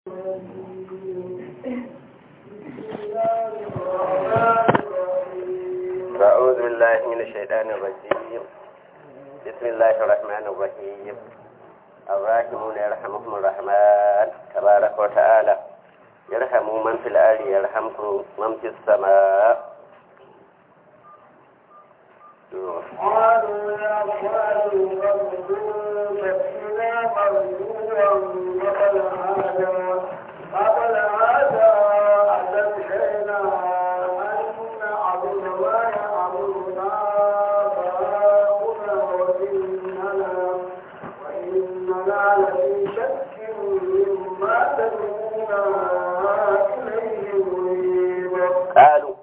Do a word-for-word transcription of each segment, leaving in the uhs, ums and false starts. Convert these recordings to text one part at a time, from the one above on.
أعوذ بالله من الشيطان الرجيم. بسم الله الرحمن الرحيم. الراحمون يرحمهم الرحمن تبارك وتعالى. يرحم من في الأرض يرحمكم من في السماء. قالوا يا صالح فإنا مرجوعا قبل هذا قبل هذا أتدعينا أن نعبد ما يعبدنا آباؤنا وإننا وإننا لفي شك مما تدعونا إليه مريب. قالوا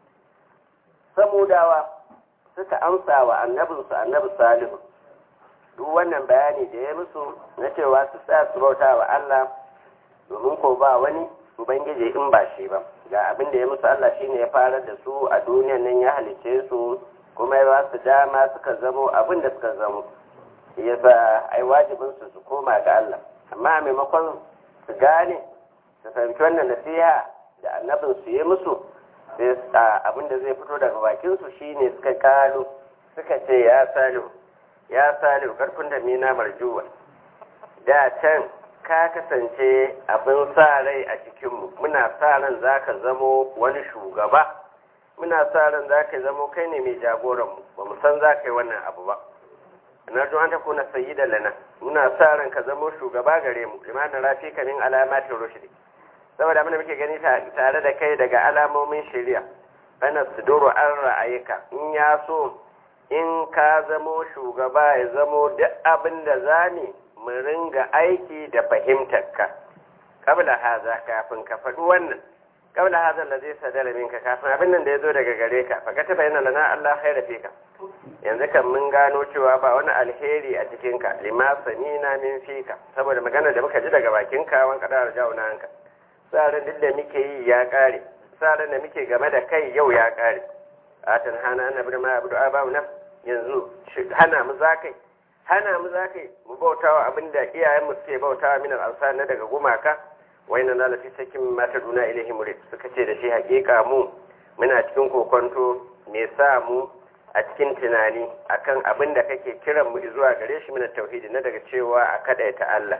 ثموداوا suka amsa wa annabinsu annabi salihu duk wannan bayani da ya musu na cewa su tsaya su bauta wa Allah domin ko ba wani ubangiji in ba shi ba ga abin da ya musu Allah shine ya fara da su a duniyan nan ya halice su kuma ya ba su dama suka zamo abin da suka zamo yasa ai wajibin su su koma ga Allah amma a maimakon su gane su fahimci wannan nasiha da annabin su ya musu sai abin da zai fito daga bakinsu shine suka kalo suka ce ya salihu ya salihu karfin da mina marjuwa da can ka kasance abin sa rai a cikinmu muna sa ran za ka zamo wani shugaba muna sa ran za ka zamo kai ne mai jagoranmu ba mu san za ka yi wannan abu ba na an ta kuna sayi da lana muna sa ran ka zamo shugaba gare mu limanin rafi kamin alamatin rushdi saboda abin da muke gani tare da kai daga alamomin shari'a bana su doro an ra'ayika in ya so in ka zamo shugaba ya zamo duk abin da zani mu ringa aiki da fahimtarka kabla haza kafin ka faɗi wannan kabla haza da zai sadara minka kafin abin nan da ya zo daga gare ka fa ka tafa yana lana Allah khaira fika yanzu kan mun gano cewa ba wani alheri a cikinka lima sanina min fika saboda magana da muka ji daga bakinka wan kadar jauna hanka tsarin duk da muke yi ya kare tsarin da muke game da kai yau ya kare atan hana annabi ma abu da ba na yanzu hana mu zakai hana mu zakai mu bautawa abinda iyayen mu suke bautawa min al-awsan na daga gumaka waina na lafi sakin mata duna ilahi murid suka ce da shi hakika mu muna cikin kokonto me sa mu a cikin tunani akan abinda kake kiran mu zuwa gare shi min tauhidi na daga cewa a kadaita Allah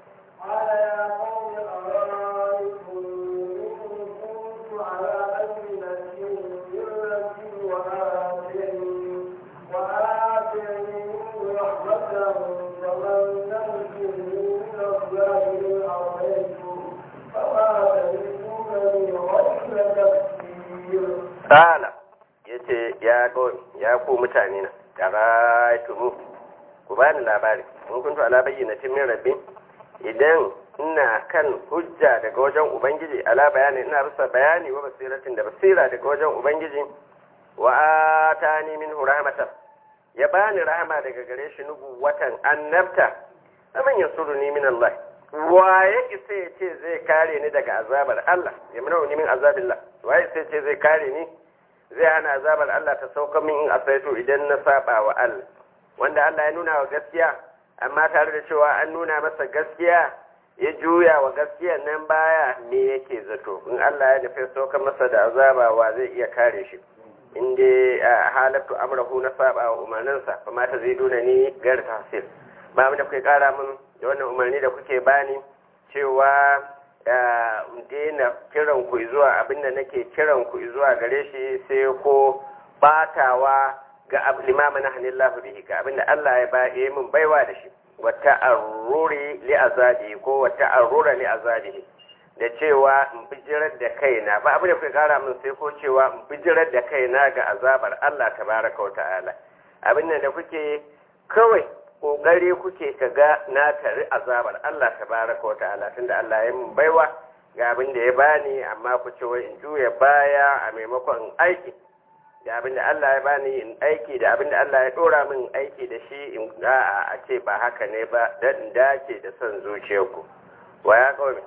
Kala ya ce ya ƙori ya ku mutane na ƙara tumu ku ba ni labari in kuntu ala bayyana min rabbi idan ina kan hujja daga wajen ubangiji ala bayani ina rusa bayani wa basiratin da basira daga wajen ubangiji wa atani min rahmatan ya bani rahama daga gare shi nubu watan annabta aman yasuruni min Allah waye isa ya ce zai kare ni daga azabar Allah ya mana ni min azabillah waye sai ce zai kare ni zai hana azabar Allah ta sauka min in asaito idan na saba wa Allah wanda Allah ya nuna wa gaskiya amma tare da cewa an nuna masa gaskiya ya juya wa gaskiya nan baya me yake zato in Allah ya nufi sauka masa da azaba wa zai iya kare shi in dai halatu amrahu na saba wa umarninsa fa mata zai duna ni gar tafsir ba mu da kai kara min da wannan umarni da kuke bani cewa daina kiran ku zuwa abin da nake kiran ku zuwa gare shi sai ko batawa ga limama na hanillahu bihi ga abin da Allah ya ba yi min baiwa da shi wata arruri li azabi ko wata arrura li azabihi da cewa in bijirar da kaina ba abin da kuke kara min sai ko cewa in bijirar da kaina ga azabar Allah tabaraka wa ta'ala abin da kuke kawai kokari kuke kaga na tare azabar Allah tabaraka wa ta'ala tunda Allah ya mun baiwa ga abin da ya bani amma ku ce wai in juya baya a maimakon aiki da abin da Allah ya bani in aiki da abin da Allah ya dora min aiki da shi in ga a ce ba haka ne ba dan dace da son zuciyarku wa ya kawai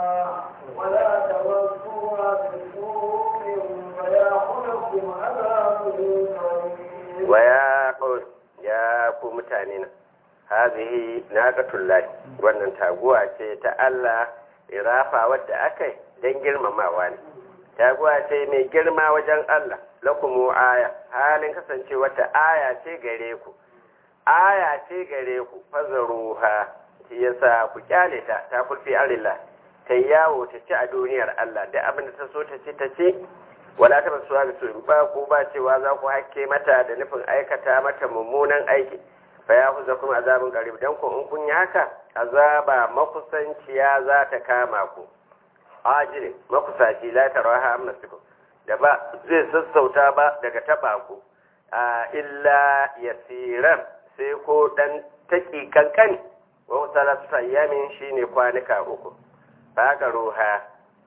ولا تمسوها بسوء فيأخذكم عذاب wa ya qaul ya ku mutane na hazihi naqatullahi wannan taguwa ce ta Allah irafa wadda akai dan girmamawa ne taguwa ce mai girma wajen Allah lakumu aya halin kasance wata aya ce gare ku aya ce gare ku fazaruha shi yasa ku kyale ta ta kulfi arilla ta yawo ta ci a duniyar Allah da abin da ta so ta ci ta ci wala ta basu ga su ba ku ba cewa za ku hakke mata da nufin aikata mata mummunan aiki fa ya huza kuma azabin qarib dan ku in kun yi haka azaba makusanciya za ta kama ku ajire makusaci la taraha amnasikum da ba zai sassauta ba daga taba ku a illa yasiran sai ko dan taki kankani wa salatu ayyamin shine kwanuka uku ba ga ruha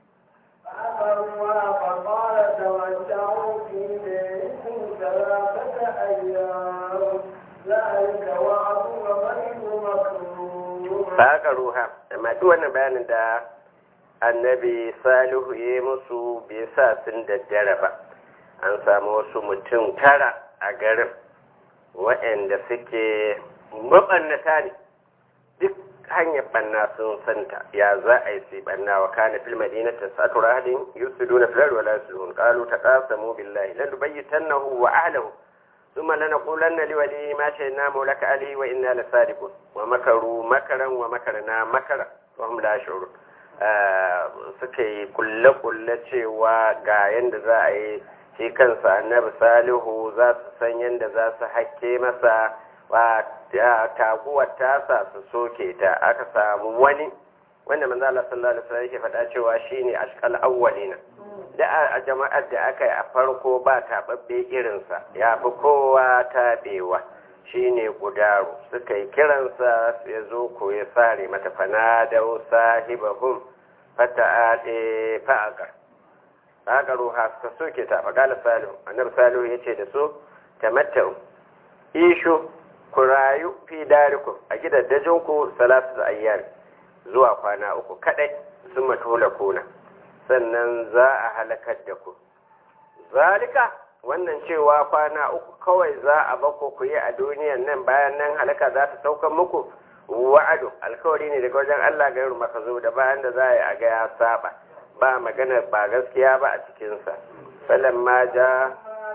فأخذوها فقال تمتعوا في دينكم ثلاثة أيام ذلك وعد غير مكذوب. فأخذوها أما دون بيان دا annabi salihu ya yi musu bai sa sun daddare ba an samu wasu mutum tara a garin waɗanda suke mabannata ne duk hanyar banna sun santa ya za a yi sai banna wa kana fil madinati sa'atu rahadin yusiduna fil ardi wa la yuslihun qalu taqasamu billahi la nubayyitannahu wa ahlihi thumma lanaqulanna liwaliyi ma shayna mawlaka ali wa inna lasadiqun wa makaru makaran wa makarna makara wa hum la yash'urun suka yi kulle-kulle cewa ga yadda za a yi shi kansa annabi salihu za su san yadda za su hakke masa wa taguwar tasa su soke ta aka samu wani wanda manzo Allah sallallahu alaihi wasallam yake faɗa cewa shine ashqal awwalina da a jama'ar da aka yi a farko ba tababbe irinsa ya fi kowa tabewa shine gudaru suka yi kiransa ya zo ko ya sare mata fanadau sahibahum fata'ade fa'aqar fa'aqaru ha suka soke ta faqala salihu annabi salihu yace da su tamattau ishu ku rayu fi darikum a gidaddajinku salatu ayyam zuwa kwana uku kadai sun matula kuna sannan za a halakar da ku zalika wannan cewa kwana uku kawai za a bako ku yi a duniyan nan bayan nan halaka za ta saukan muku wa'adu alkawari ne daga wajen Allah gairu maka zo da bayan da za a yi a ga ya saba ba magana ba gaskiya ba a cikinsa falan ma ja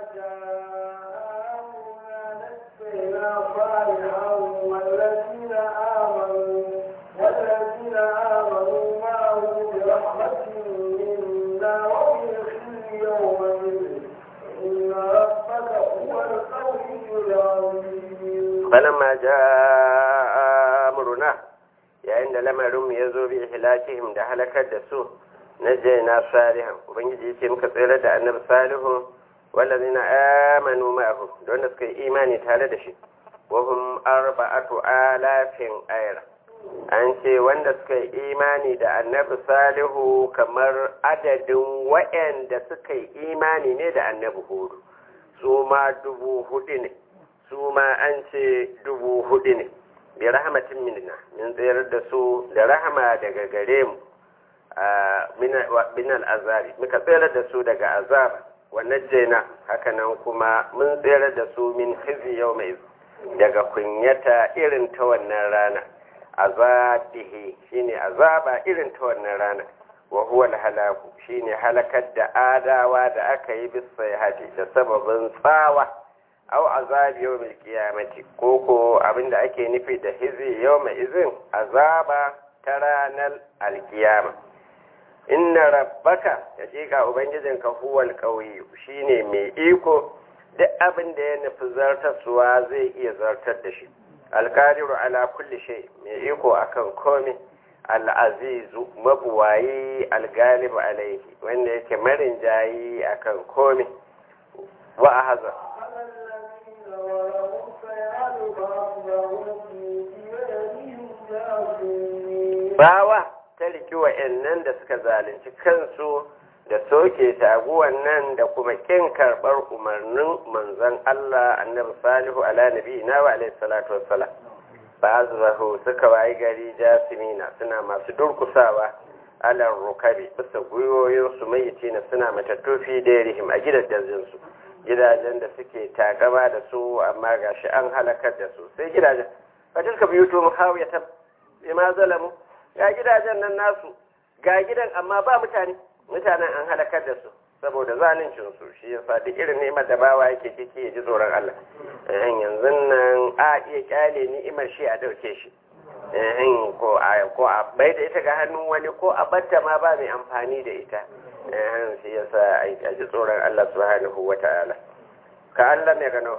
والذين آمنوا معه برحمة منا وبالخزي يومئذ إن ربك هو القوي العظيم. فلما جاء أمرنا yayin da lamarin ya zo bi ihlakihim da halakar da su najjayna salihan ubangiji yake muka tsere da annabi salihu wallazina amanu ma'ahu don da suka yi imani tare da shi wa hum arba'atu alafin ayra an ce wanda suka yi imani da annabi salihu kamar adadin wa'anda suka yi imani ne da annabi hudu su ma dubu hudu ne su ma an ce dubu hudu ne bi rahmatin minna min tsayar da su da rahama daga gare mu min al'azabi muka tsayar da su daga azab wa najjayna hakanan kuma mun tsayar da su min khizi yawmi daga kunyata irin ta wannan rana azabihi shine azaba irin ta wannan rana wa huwa al-halaku shine halakar da adawa da aka yi bisa hadi da sababin tsawa aw azabi yawmil qiyamati koko abinda ake nufi da hizi yawma izin azaba ta ranar alkiyama inna rabbaka hakika ubangijinka huwal qawi shine mai iko duk abin da ya nufi zartarsuwa zai iya zartar da shi alqadiru ala kulli shay mai iko akan komai al'azizu mabuwayi algalibu alaihi wanda yake marin jayi akan komai wa ahaza bawa ta riki wa'annan da suka zalunci kansu da soke taguwan nan da kuma kin karɓar umarnin manzon Allah annabi salihu ala nabiyina wa alaihi salatu wassalam ba zahu suka wayi gari jasimina suna masu durkusawa alar rukabi bisa gwiwoyinsu mai na suna matattofi da rihim a gidajensu gidajen da suke takama da su amma gashi an halakar da su sai gidajen fatilka biyutu muhawiyatan bima zalamu ga gidajen nan nasu ga gidan amma ba mutane mutanen an halakar da su saboda zaluncin su shi yasa duk irin ni'imar da bawa yake ciki ya ji tsoron Allah eh yanzu nan a iya kyale ni'imar shi a dauke shi eh ko a ko a bai da ita ga hannun wani ko a batta ma ba mai amfani da ita eh shi yasa a ji tsoron Allah subhanahu wata'ala ka Allah mai gano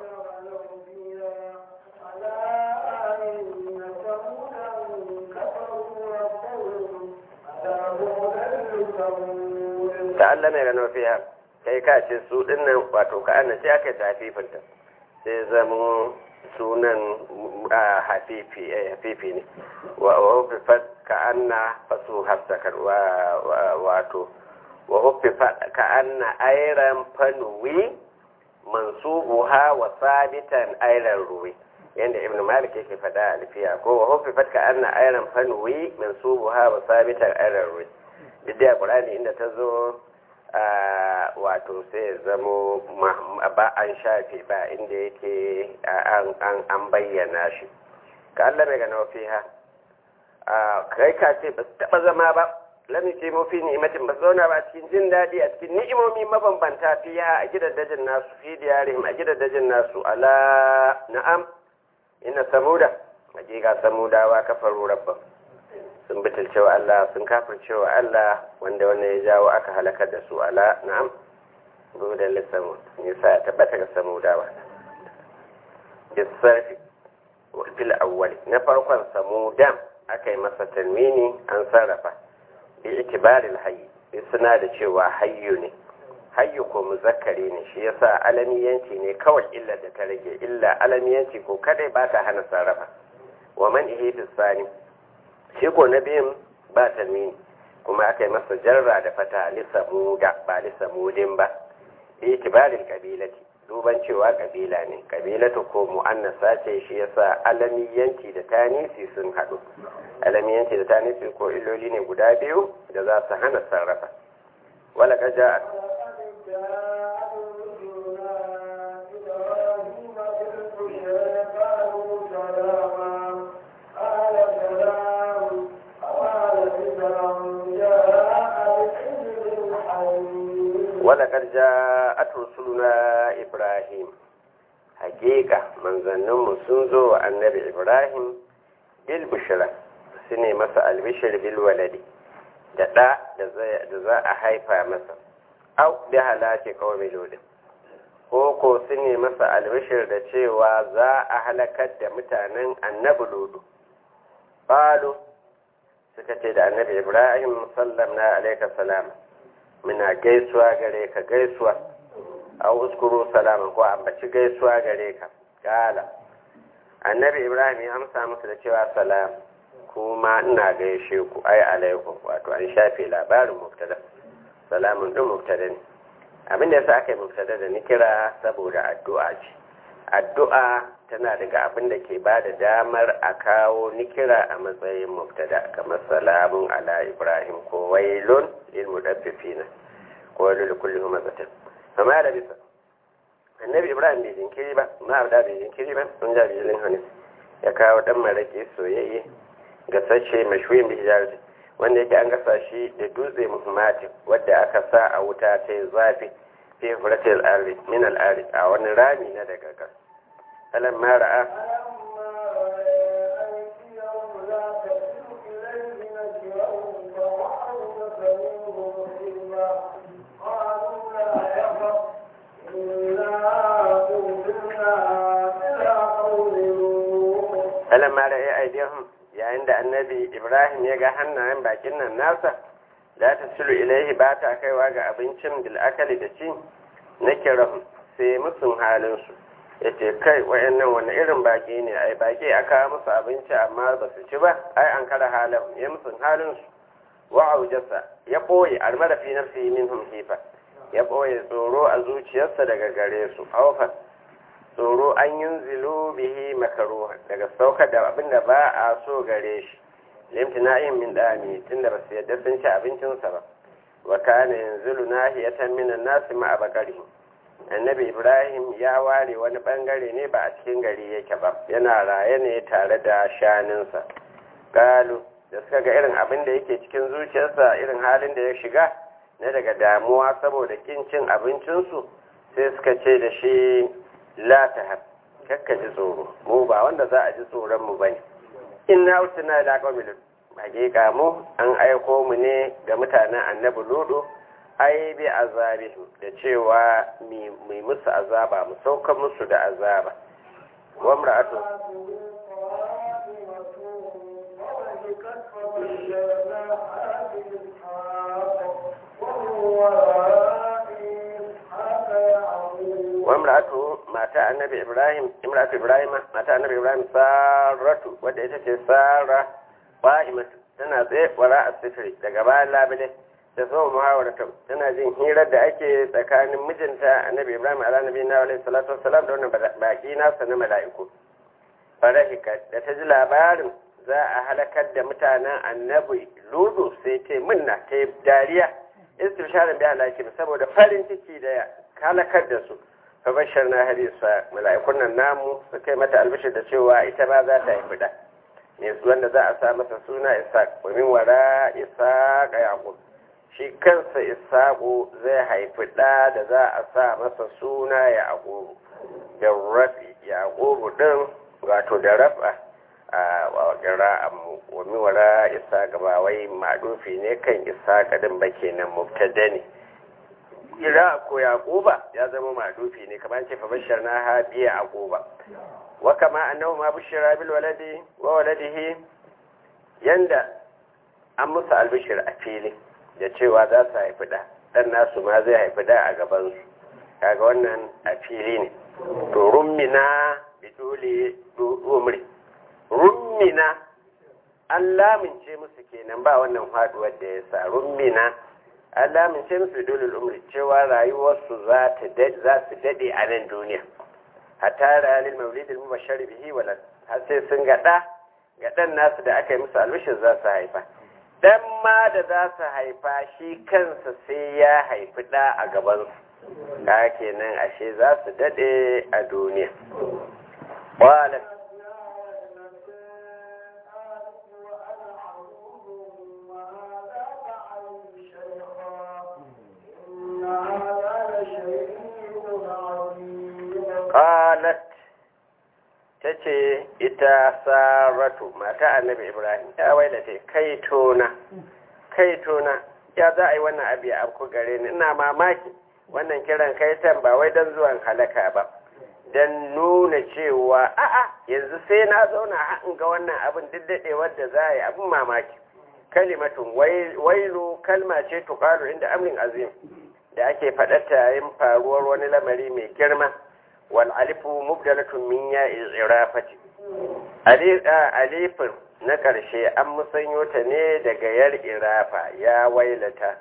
ta'alla mai gano fiya kai ka ce su dinnan wato ka annace aka yi tafifinta sai zama sunan a hafifi hafifi ne wa hufifat ka anna fasu hafsakar wato wa hufifat ka anna airan fanuwi mansubuha wa sabitan airan ruwi yanda ibn malik yake fada alfiya ko wa hufifat ka anna airan fanuwi mansubuha wa sabitan airan ruwi duk da qur'ani inda ta zo wato sai zamo ba an shafe ba inda yake an bayyana shi ka Allah mai gano fiha kai ka ce ba su taba zama ba lami ce mafi ni'imatin ba zauna ba cikin jin daɗi a cikin ni'imomi mabambanta fiha a gidaddajin nasu fi diyarihim a gidaddajin nasu ala na'am ina samuda hakika samudawa kafaru rabban sun bitilcewa Allah sun kafircewa Allah wanda wannan ya jawo aka halakar da su ala na'am gudan lissamu nisa ya tabbata ga samudawa bisarfi fil awwali na farkon samudan aka yi masa tanwini an sarrafa bi itibaril hayy suna da cewa hayyu ne hayyu ko muzakkari ne shi yasa alamiyanci ne kawai illa da ta rage illa alamiyanci ko kadai ba ta hana sarrafa wa man ihidus sani shi ko na biyun ba tanwini kuma aka yi masa jarra da fata lissamuda ba lissamudin ba itibarin kabilati duban cewa kabila ne kabilatu ko mu'annasa ce shi yasa alamiyanci da tanisi sun haɗu alamiyanci da tanisi ko illoli ne guda biyu da za su hana sarrafa wala kaja ولقد جاءت رسلنا إبراهيم حقيقة من ظنهم سنزو النبي إبراهيم بالبشرة سنة مسا البشر بالولد da ɗa da za a haifa masa au da halace kawai lodin ko ko su ne masa albishir da cewa za a halakar da mutanen annabi lodo falo suka ce da annabi ibrahim sallam na alaika salama muna gaisuwa gare ka gaisuwa a uskuru salaman ko ambaci gaisuwa gare ka kala annabi ibrahim ya amsa musu da cewa salam kuma ina gaishe ku ai alaikum wato an shafe labarin mubtada salamun din mubtada ne abin da yasa aka yi mubtada da ni kira saboda addu'a ce addu'a tana daga abin da ke bada damar a kawo nikira a matsayin mubtada kamar salamun ala ibrahim ko wailun lil mudaffifina ko wailun kulli humazatin amma da bisa annabi ibrahim bai jinkiri ba ma da bai jinkiri ba sun ja bijilin hannu ya kawo dan marake soyayye gasashe mashhuyin bihijarati wanda yake an gasa shi da dutse muhimmatin wadda aka sa a wuta ta yi zafi fi furatil ardi min al ardi a wani rami na daga gas alam ma ra'a alam ma ra'a aidihum yayin da annabi ibrahim ya ga hannayen bakin nan nasa la ta sulu ilaihi ba ta kaiwa ga abincin bil'akali da ci na kirahun sai musun halinsu ya ce kai wayannan wani irin baki ne ai baki a kawo musu abinci amma ba su ci ba ai an kara halin ya musun halinsu wa aujasa ya ɓoye almara fi nafsi minhum hifa ya ɓoye tsoro a zuciyarsa daga gare su haufan tsoro an yin zilu bihi makaruha daga saukar da abin da ba a so gare shi limtina'in min dami tun da ba su yadda sun ci abincinsa ba wa kana yanzilu nahiyatan min an-nas ma'a baqarihi annabi ibrahim ya ware wani bangare ne ba a cikin gari yake ba yana raye ne tare da shaninsa galu da suka ga irin abin da yake cikin zuciyarsa irin halin da ya shiga na daga damuwa saboda kin cin abincinsu sai suka ce da shi la tahab kakka ji tsoro mu ba wanda za a ji tsoron mu bane inna ursina ila qaumin hakika mu an aiko mu ne ga mutanen annabi ludu ai bi azabi da cewa mai musu azaba mu sauka musu da azaba wa mar'atu wa mar'atu mata annabi ibrahim imratu ibrahim mata annabi ibrahim saratu wadda ita ce sara ba'imatu tana tsaye wara asifri daga bayan labile da zo muhawarata tana jin hirar da ake tsakanin mijinta annabi ibrahim ala nabi na alaihi salatu wassalam da wannan baki nasa na mala'iku farahika da ta ji labarin za a halakar da mutanen annabi ludu sai ta minna ta yi dariya istisharin bi halakin saboda farin ciki da halakar da su fa bashar na hadisa mala'ikun nan namu su kai mata albishir da cewa ita ma za ta haifi da ne wanda za a sa masa suna isaac wa min wara isaac yaqub shi kansa isaƙo zai haifi ɗa da za a sa masa suna ya agobu da rafi ya agobu ɗin wato da rafa a wakira a wami wara isaƙa ba wai maɗufi ne kan isaƙa ɗin ba kenan mubtada ne kira ko yaƙuba ya zama maɗufi ne kamar ce fa bashar na habiya agoba wa kama annahu ma bushira bil waladi wa waladihi yanda an musu albishir a fili da cewa za su haifi ɗa ɗan nasu ma zai haifi ɗa a gabansu kaga wannan a fili ne to rummina bi dole umri rummina an lamince musu kenan ba wannan faduwar da ya sa rummina an lamince musu dole umri cewa rayuwarsu za su daɗe a nan duniya hatta ranar maulidin mubashar bihi walad har sai sun ga ɗa ga ɗan nasu da aka yi musu albishir za su haifa dan ma da za su haifa shi kansa sai ya haifi ɗa a gabansu ka kenan ashe za su daɗe a duniya ƙwalar ƙalat ta ce ita saratu mata annabi ibrahim ya wailata kai tona kai tona ya za a yi wannan abu ya afku gare ni ina mamaki wannan kiran kaitan ba wai don zuwan halaka ba don nuna cewa a'a yanzu sai na zauna in ga wannan abin diddade wadda za a yi abin mamaki kalimatun wailu kalma ce tuƙalu inda amrin azim da ake faɗata yayin faruwar wani lamari mai girma wal alifu mubdalatun min ya irafati alifin na ƙarshe an musanyo ta ne daga yar irafa ya wailata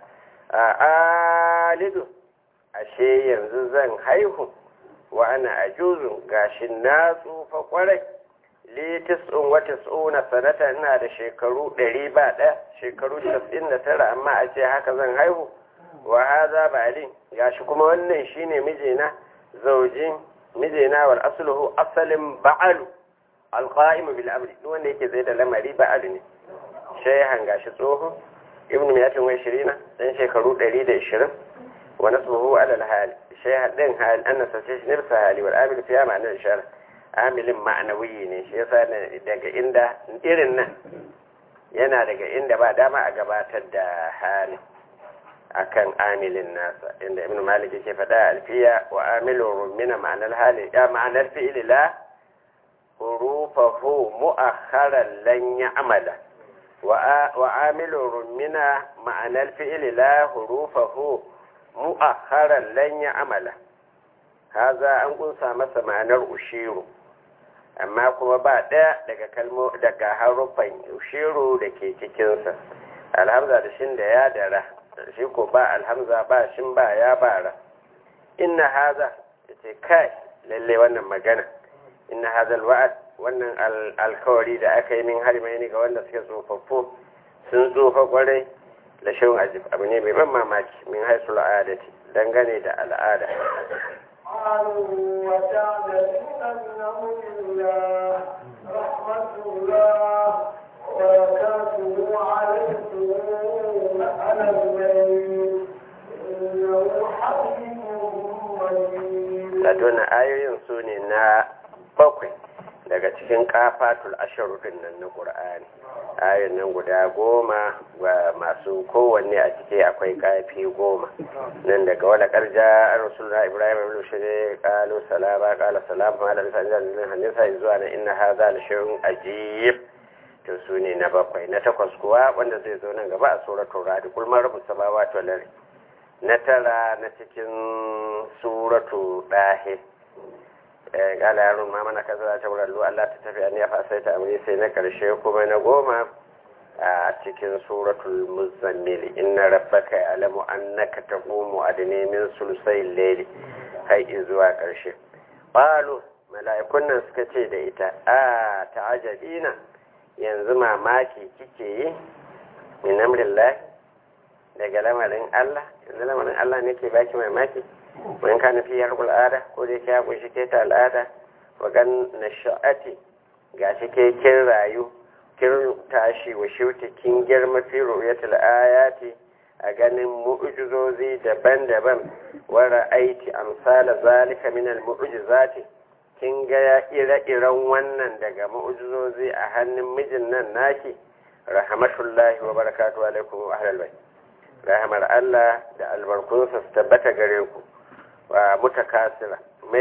a alidu ashe yanzu zan haihu wa ana ajuzun gashin na tsufa kwarai li tis'un wa tis'una sanata ina da shekaru ɗari ba ɗaya shekaru casa'in da tara amma a ce haka zan haihu wa haza ba'ali gashi kuma wannan shine mijina zaujin mijina wal asluhu asalin ba'alu alqa'imu bil amri duk wanda yake zai da lamari ba'alu ne shayhan gashi tsoho ibnu miyatin wa ishirina dan shekaru ɗari da ishirin wa nasbuhu ala al-hal shayhan din hal anna sace shi nirsa hali wal amil fiya ma'ana ishara amilin ma'anawi ne shi yasa daga inda irin nan yana daga inda ba dama a gabatar da hali akan amilin nasa inda ibn malik yake faɗa alfiya wa amilu rumina ma'anar hali ya ma'anar fi'ili la hurufahu mu'akharan lan ya'mala wa amilu rumina ma'anar fi'ili la hurufahu mu'akharan lan ya'mala haza an kunsa masa ma'anar ushiru amma kuma ba ɗaya daga kalmo daga harufan ushiru da ke cikinsa alhamza da shin da ya dara shi ko ba alhamza ba shin ba ya bara inna haza yace kai lalle wannan magana inna hadha alwa'd wannan alkawari da aka yi min harimai ne ga wanda suke tsofaffo sun tsofa kwarai la shay'un ajib abu ne mai ban mamaki min haisul adati dangane da al'ada قالوا وتعلمون من أمر الله رحمة الله وبركاته عليكم أهل البيت إنه حميد مجيد. لدون آيوين سوني نا bakwai daga cikin kafatul asharu din nan na Qur'ani. Ayoyin nan guda goma wa masu kowanne a cike akwai kafi goma. Nan daga wala karja Rasulullah Ibrahim ibn Shari qalu salama qala salamu ala lisan hanisa zuwa na inna hadha la shay'un ajib. To sune na bakwai. Na takwas kuwa wanda zai zo nan gaba a suratul Ra'd kul ma rabbus samawati wal ardi. Na tara na cikin suratul Dahir. Gala yaron ma mana kaza ta wurin Allah ta tafi an ya fasai ta amri sai na karshe kuma na goma a cikin suratul muzammil inna rabbaka ya'lamu annaka taqumu adni min sulusai layli kai zuwa karshe qalu mala'ikun nan suka ce da ita a ta'ajabina yanzu mamaki kike yi min amrillah daga lamarin Allah yanzu lamarin Allah ne ke baki mamaki wani kana fi harkul al'ada ko dai ya kunshi ke ta al'ada wagan na sha'ati ga shi ke kin rayu kin tashi wa shuti kin girma fi ru'yatul ayati a ganin mu'jizozi daban-daban wa ra'aiti amsala zalika min al-mu'jizati kin ga ire-iren wannan daga mu'jizozi a hannun mijin nan naki rahmatullahi wa barakatuhu alaikum wa ahlal bayt rahmar Allah da albarkunsa su tabbata gare ku wa mutakasira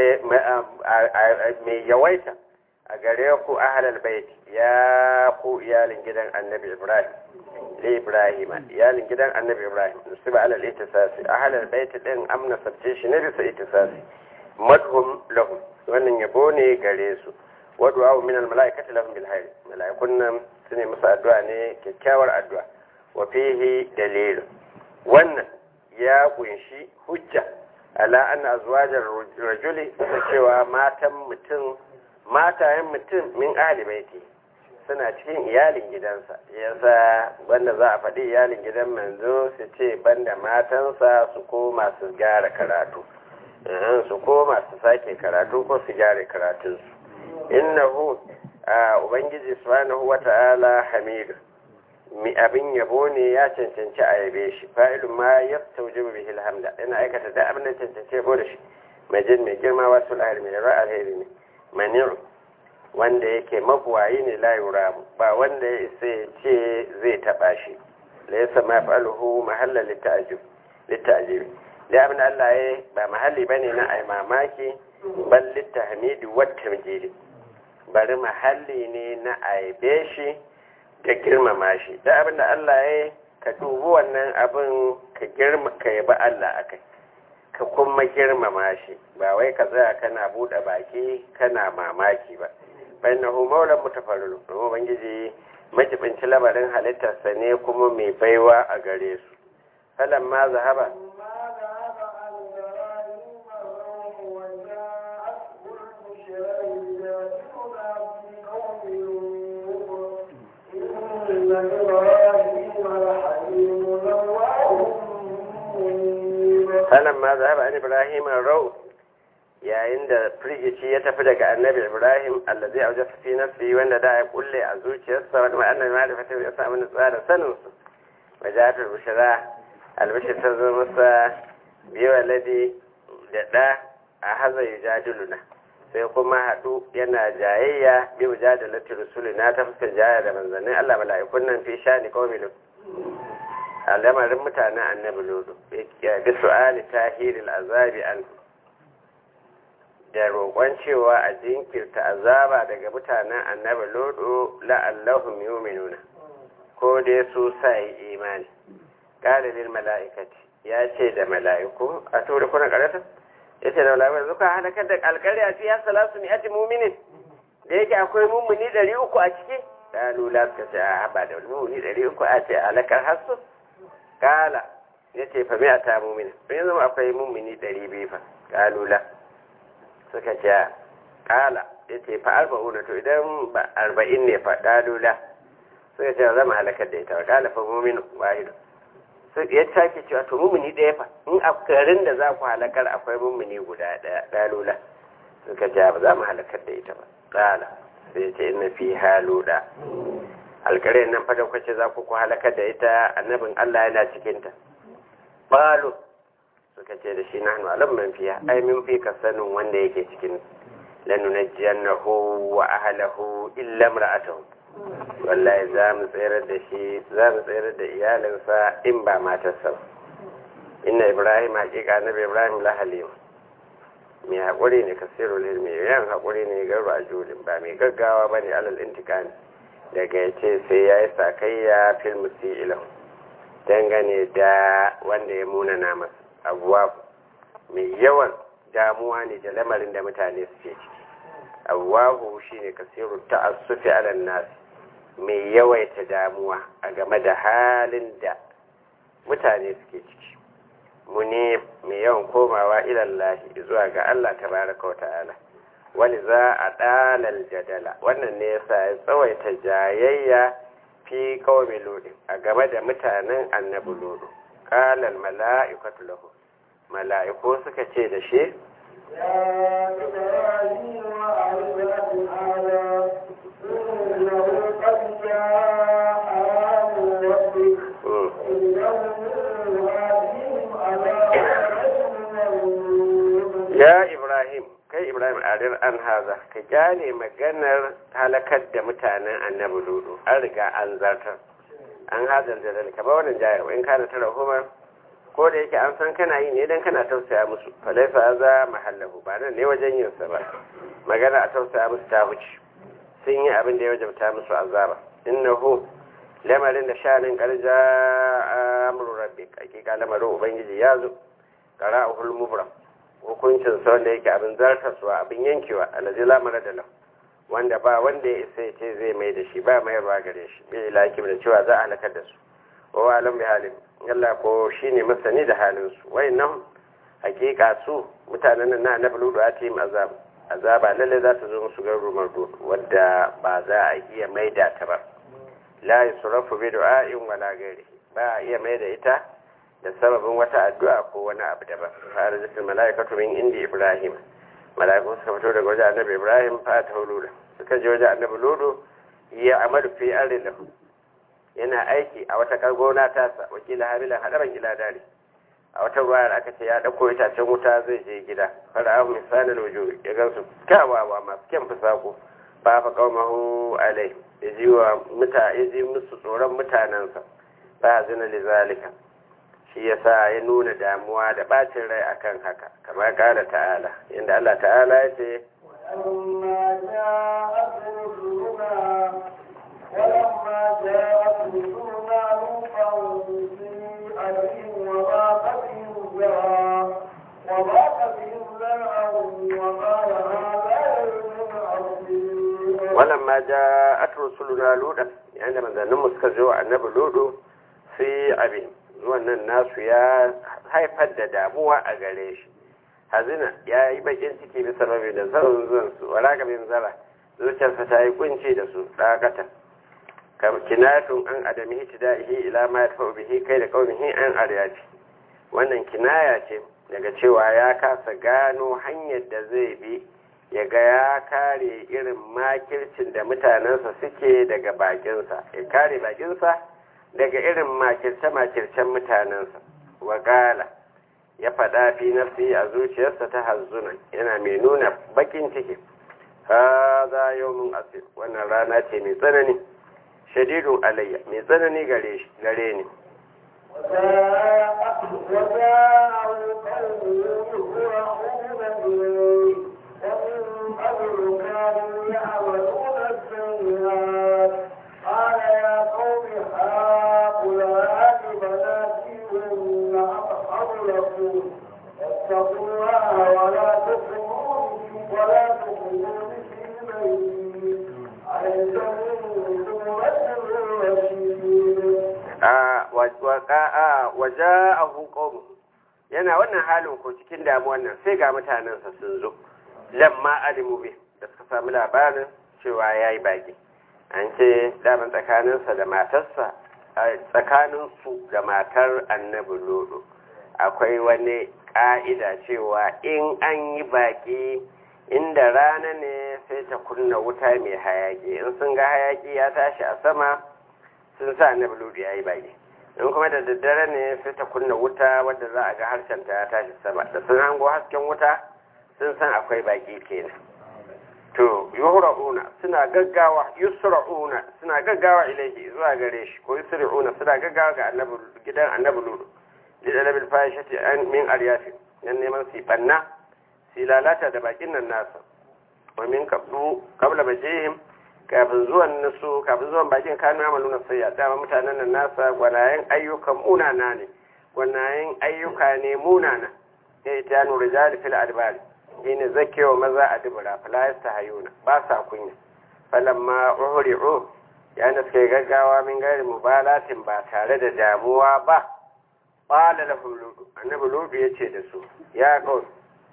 mai yawaita a gare ku ahlal bait ya ku iyalin gidan annabi Ibrahim li Ibrahim iyalin gidan annabi Ibrahim nusiba alal ittisasi ahlal bait din amna sabce shi ne bisa ittisasi madhum lahum wannan yabo ne gare su wa du'a min al malaikati lahum bil hayr malaikun nan sune musu addu'a ne kyakkyawar addu'a wa fihi dalil wannan ya kunshi hujja ala anna azwajar rajuli da cewa matan mutum matayen mutum min ahli baiti suna cikin iyalin gidansa yasa banda za a faɗi iyalin gidan manzo su ce banda matansa su koma su gyara karatu su koma su sake karatu ko su gyara karatunsu innahu ubangiji subhanahu wata'ala hamidu mi abin yabo ne ya cancanci a yabe shi fa'ilun ma ya taujibu bihi alhamda ina aikata da abin da cancanci yabo da shi majin mai girma wasu lahir mai ra alheri ne maniru wanda yake mabuwayi ne la yuramu ba wanda ya isa ya ce zai taba shi laysa ma fa'aluhu mahalla litta'jib litta'jib da abin da Allah ya ba mahalli bane na ai mamaki bal littahmidi wat tamjid bari mahalli ne na aibe shi ka girmama shi da abin da Allah ya ka dubi wannan abin ka girma ka yaba Allah akai ka kuma girmama shi ba wai ka tsaya kana bude baki kana mamaki ba bainahu maulan mutafarrilu domin ubangiji majibinci labarin halittarsa ne kuma mai baiwa a gare su falan ma zahaba falan ma zahaba an ibrahim rau yayin da firgici ya tafi daga annabi ibrahim allazi aujasa fi nafsi wanda da ya kulle a zuciyarsa wanda ma annabi ma da fata ya samu nutsuwa da sanin su wajatul bushra albashir ta zo masa biyu waladi da da a haza yujadiluna sai kuma hadu yana jayayya bi mujadalati rusulina ta fuskar jaya da manzannin Allah mala'ikun nan fi shani qawmilu al'amarin mutanen annabi lodo bi su'ali tahiril azabi an da roƙon cewa a jinkirta azaba daga mutanen annabi lodo la'allahum yu'minuna ko dai su sai imani qala lil mala'ikati ya ce da mala'iku a tura kuna karata yace da mala'iku zuka halakar da alƙarya fi salasu mi'ati mu'minin da yake akwai mu'mini ɗari uku a ciki qalu la ka ce a haba da mu'mini ɗari uku a ce halakar hasu kala yace fa mi'ata mu'min to yanzu akwai mu'mini ɗari biyu fa qalu la suka ce kala yace fa arba'una to idan ba arba'in ne fa qalu la suka ce zama halakar da ita kala fa mu'min wahid ya take cewa to mummuni ɗaya fa in a garin da za ku halakar akwai mummuni guda ɗaya ɗalula suka ce ba za mu halakar da ita ba ɗala sai ce ina fi haluda alƙaryar nan fa da kwace za ku ku halakar da ita annabin Allah yana cikinta balo suka ce da shi na hannu alam man fiya ai min fi ka sanin wanda yake cikin lanunajjiyannahu wa ahlahu illa imra'atahu wallahi za mu tsayar da shi za mu tsayar da iyalinsa in ba matarsa ba inna ibrahim haƙiƙa na ibrahim la halim mai haƙuri ne kasiru lil mai yan haƙuri ne garba a julin ba mai gaggawa ba ne alal intikani daga ya ce sai ya yi sakayya fil musi'ilan dangane da wanda ya munana masa abuwa mai yawan damuwa ne da lamarin da mutane suke ciki abuwahu shi ne kasiru ta'assufi alal nasi mai yawaita damuwa a game da halin da mutane suke ciki muni mai yawan komawa ilallahi zuwa ga Allah tabaraka wa ta'ala wani za a ɗalal jadala wannan ne yasa ya tsawaita jayayya fi kawai lodin a game da mutanen annabi lodo kalal mala'ikatu lahu mala'iku suka ce da shi يا إبراهيم وأعلم هذا إنه قد جاء أمر ربك إنه هاديهم على ya ibrahim kai ibrahim adir an haza ka gane maganar halakar da mutanen annabi ludu an riga an zartar an hazar da dalika ba wannan jayar in kana tara kuma ko da yake an san kana yi ne dan kana tausaya musu falaifa za mahallahu ba nan ne wajen yin sa ba magana a tausaya musu ta wuce sun yi abin da ya wajabta musu azaba innahu lamarin da shanin karja amru rabbik hakika lamarin ubangiji ya zo qara'ul mubram hukuncin sa wanda yake abin zartaswa abin yankewa alazi lamara da lam wanda ba wanda ya isa ce zai mai da shi ba mai ruwa gare shi bai lakim da cewa za a halakar da su wa alam bi halin Allah ko shine masani da halin su wayannan hakika su mutanen nan na annabi ludu atim azab azaba lalle za ta zo musu garu mardu wanda ba za a iya maida ta ba la yusrafu bi du'a'in wala ghairi ba a iya maida ita da sababin wata addu'a ko wani abu daban fara zikin mala'ikatu min indi ibrahim mala'iku suka fito daga wajen annabi ibrahim fa ta huluda suka je wajen annabi ludu ya amadu fi arin lahu yana aiki a wata kargona tasa wakila hamilan hadaran ila dare a wata ruwayar aka ce ya dauko itacen wuta zai je gida fara ahu misalin wujuh ya gansu kawawa masu kyan fusako ba fa qaumahu alai ya ji wa muta ya ji musu tsoron mutanansa ba zina lizalika shi yasa ya nuna damuwa da bacin rai akan haka kamar kala ta'ala inda Allah ta'ala ya ce ولما جاءت رسلنا ولما جاءت رسلنا لوطا سيء بهم وضاق بهم ذرعا وضاق بهم ذرعا وقال هذا يوم عظيم ولما جاءت رسلنا لوطا يعني من ذنب مسكزو النبي لوط في أبيه wannan nasu ya haifar da damuwa a gare shi hazina ya yi bakin ciki bisa rabe da zaun zuwan su wala gabin zara zuciyarsa ta yi kunci da su dakata kam kinatun an adami hitidahi ila ma yadfa bihi kai da qaumihi an aryati wannan kinaya ce daga cewa ya kasa gano hanyar da zai bi ya ga ya kare irin makircin da mutanensa suke daga bakinsa ya kare bakinsa daga irin makirce-makircen mutanensa wakala ya faɗa fi nafsi a zuciyarsa ta hazzunan yana mai nuna bakin ciki ha za yau mun asir wannan rana ce mai tsanani shadidun alayya mai tsanani gare ni قال يا قوم هؤلاء بناتي هن أطهر لكم واتقوا الله ولا تخزوني ولا تخزوني في بيتي أليس منكم رجل waja'ahu qawm yana wannan halin ko cikin damuwan nan sai ga mutanensa sun zo lamma alimu bi da suka samu labarin cewa yayi baki an ce daman tsakaninsa da matarsa tsakanin su da matar annabi lodo akwai wani ƙa'ida cewa in an yi baƙi inda rana ne sai ta kunna wuta mai hayaki in sun ga hayaki ya tashi a sama sun sa annabi lodo ya yi baƙi in kuma da daddare ne sai ta kunna wuta wadda za a ga harshen ta ya tashi sama da sun hango hasken wuta sun san akwai baƙi kenan to yuhra'una suna gaggawa yusra'una suna gaggawa ilaihi zuwa gare shi ko yusra'una suna gaggawa ga annabi gidan annabi lulu lidalabil fahishati an min aryafi nan neman su banna su lalata da bakin nan nasa wa min qablu qabla majihim kafin zuwan nasu kafin zuwan bakin kanu amaluna sayya dama mutanen nan nasa gwanayen ayyukan munana ne gwanayen ayyuka ne munana ya ita nu rijal fil adbari shine zakewa maza a dubura falayasta hayuna ba sa kunya falamma uhri'u yana suke gaggawa min gari mubalatin ba tare da damuwa ba qala lahum lutu annabi lutu yace da su ya qaul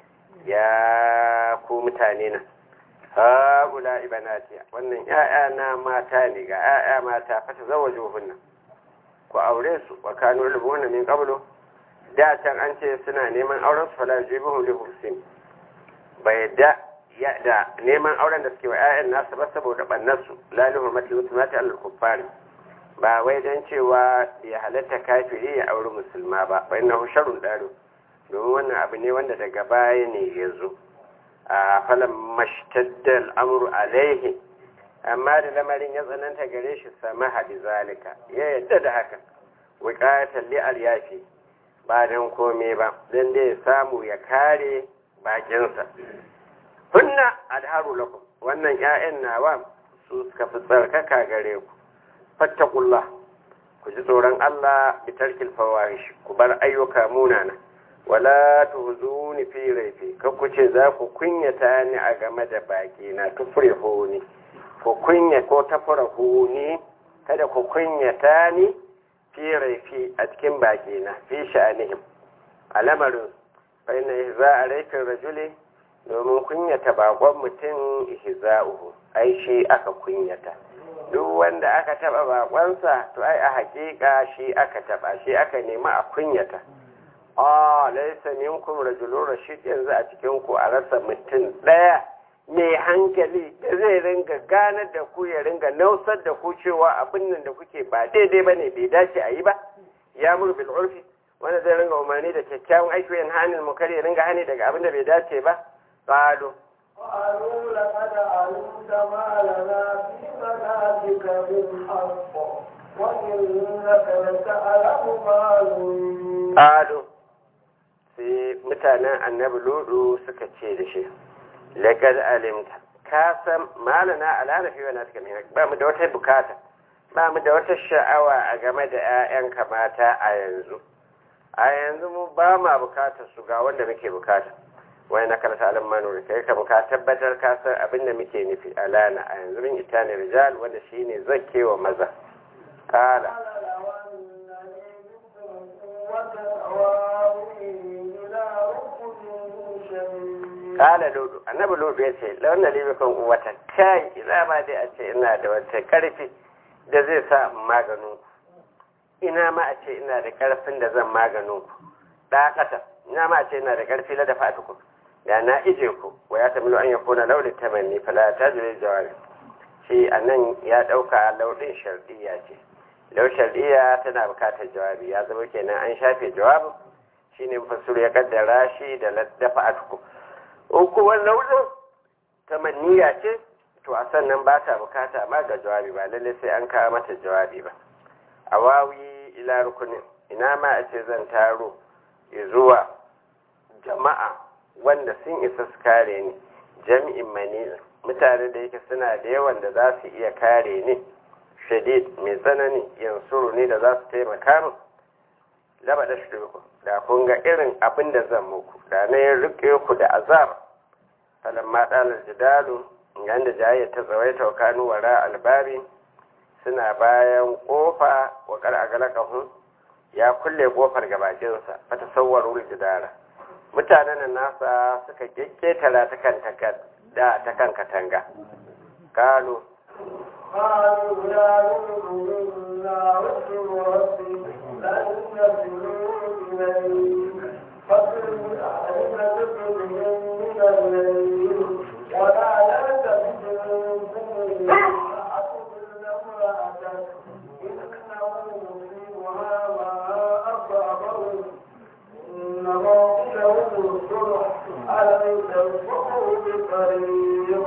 ya ku mutane na haula ibanati wannan ƴaƴa na mata ne ga ƴaƴa mata fata zawajuhunna ku aure su wa kanu lubuna min qablu da can an ce suna neman auren su fala jibuhum li hussin bai da da neman auren da suke wa ƴaƴan nasu ba saboda bannarsu la li hurmati mutumati al kuffari ba wai dan cewa ya halatta kafiri ya auri musulma ba fa innahu sharrun daru domin wannan abu ne wanda daga baya ne ya zo a falan mashtadda al'amuru alaihi amma da lamarin ya tsananta gare shi sama hadi zalika ya yadda da haka wuƙatar li'ar yafi ba don kome ba don da ya samu ya kare bakinsa hunna adharu lakum wannan 'ya'yan nawa su suka fi tsarkaka gare ku fattakullah ku ji tsoron Allah bi tarkil fawahish ku bar ayyuka munana wala tuhzuni fi raifi ku ce za ku kunyata ni a game da baki na tufrihu ni ku kunya ko tafrahu ni kada ku kunyata ni fi raifi a cikin baki na fi sha'anihim alamarin fa inna ihza'a raikin rajuli domin kunyata bakon mutum ihza'uhu ai shi aka kunyata duk wanda aka taba bakonsa to ai a hakika shi aka taba shi aka nema a kunyata a laisa minkum rajulun rashid yanzu a cikin ku a rasa mutum daya mai hankali da zai ringa ganar da ku ya ringa nausar da ku cewa abin nan da kuke ba daidai bane bai dace a yi ba ya mur bil urfi wanda zai ringa umarni da kyakkyawan aiki yan hanin mukari ya ringa hani daga abin da bai dace ba qalu قالوا لقد علمت ما لنا في مناسك بالحق وإنك لتعلم ما نريد قالوا sai mutanen annabi ludu suka ce da shi laqad alimta ka san malana alalafi wa naska min ba mu da wata bukata ba mu da wata sha'awa a game da 'ya'yanka mata a yanzu a yanzu mu ba ma bukatar su ga wanda muke bukata wai na kalata alim manuri kai ka buka tabbatar ka san abin da muke nufi alana a yanzu min ita ne rijal wanda shine zakkewa maza kala kala lodo annabi lodo ya ce launa libikon wata kai ina ma dai a ce ina da wata karfi da zai sa maganin ku ina ma a ce ina da karfin da zan maganin ku da kasa ina ma a ce ina da karfi la da fatuku da na ije ku wa ya tamilu an yakuna lauli tamanni fala tajri jawabi shi anan ya dauka laudin shar'iyya ce lau shar'iyya tana bukatar jawabi ya zama kenan an shafe jawabin shine mufassir ya kaddara shi da laddafa atku uku wannan laudin tamanniya ce to a sannan ba ta bukata ma ga jawabi ba lalle sai an kawo mata jawabi ba awawi ila rukunin ina ma a ce zan taro zuwa jama'a wanda sun isa su kare ni jami'in manila mutane da yake suna da yawan da za su iya kare ni shadid mai tsanani yansuru ne da za su taimaka min laba da shi da kun ga irin abin da zan muku da na yin rike ku da azab falamma dalar jidalu yanda jayya ta tsawaita wa kanu wara albari suna bayan kofa wa kar agalakahun ya kulle kofar gabakinsa fata sauwarul jidara mutanen nasa suka kekketara ta kan da ta kan katanga kalu قالوا يا لوط إنا رسل ربك لن يصلوا إليك فاصبر بأهلك بقدر من الليل ولا يلتفت منكم فأقبل امرأتك إنه مصيبها ما أصابهم إن موعدهم الصبح أليس الصبح بقريب.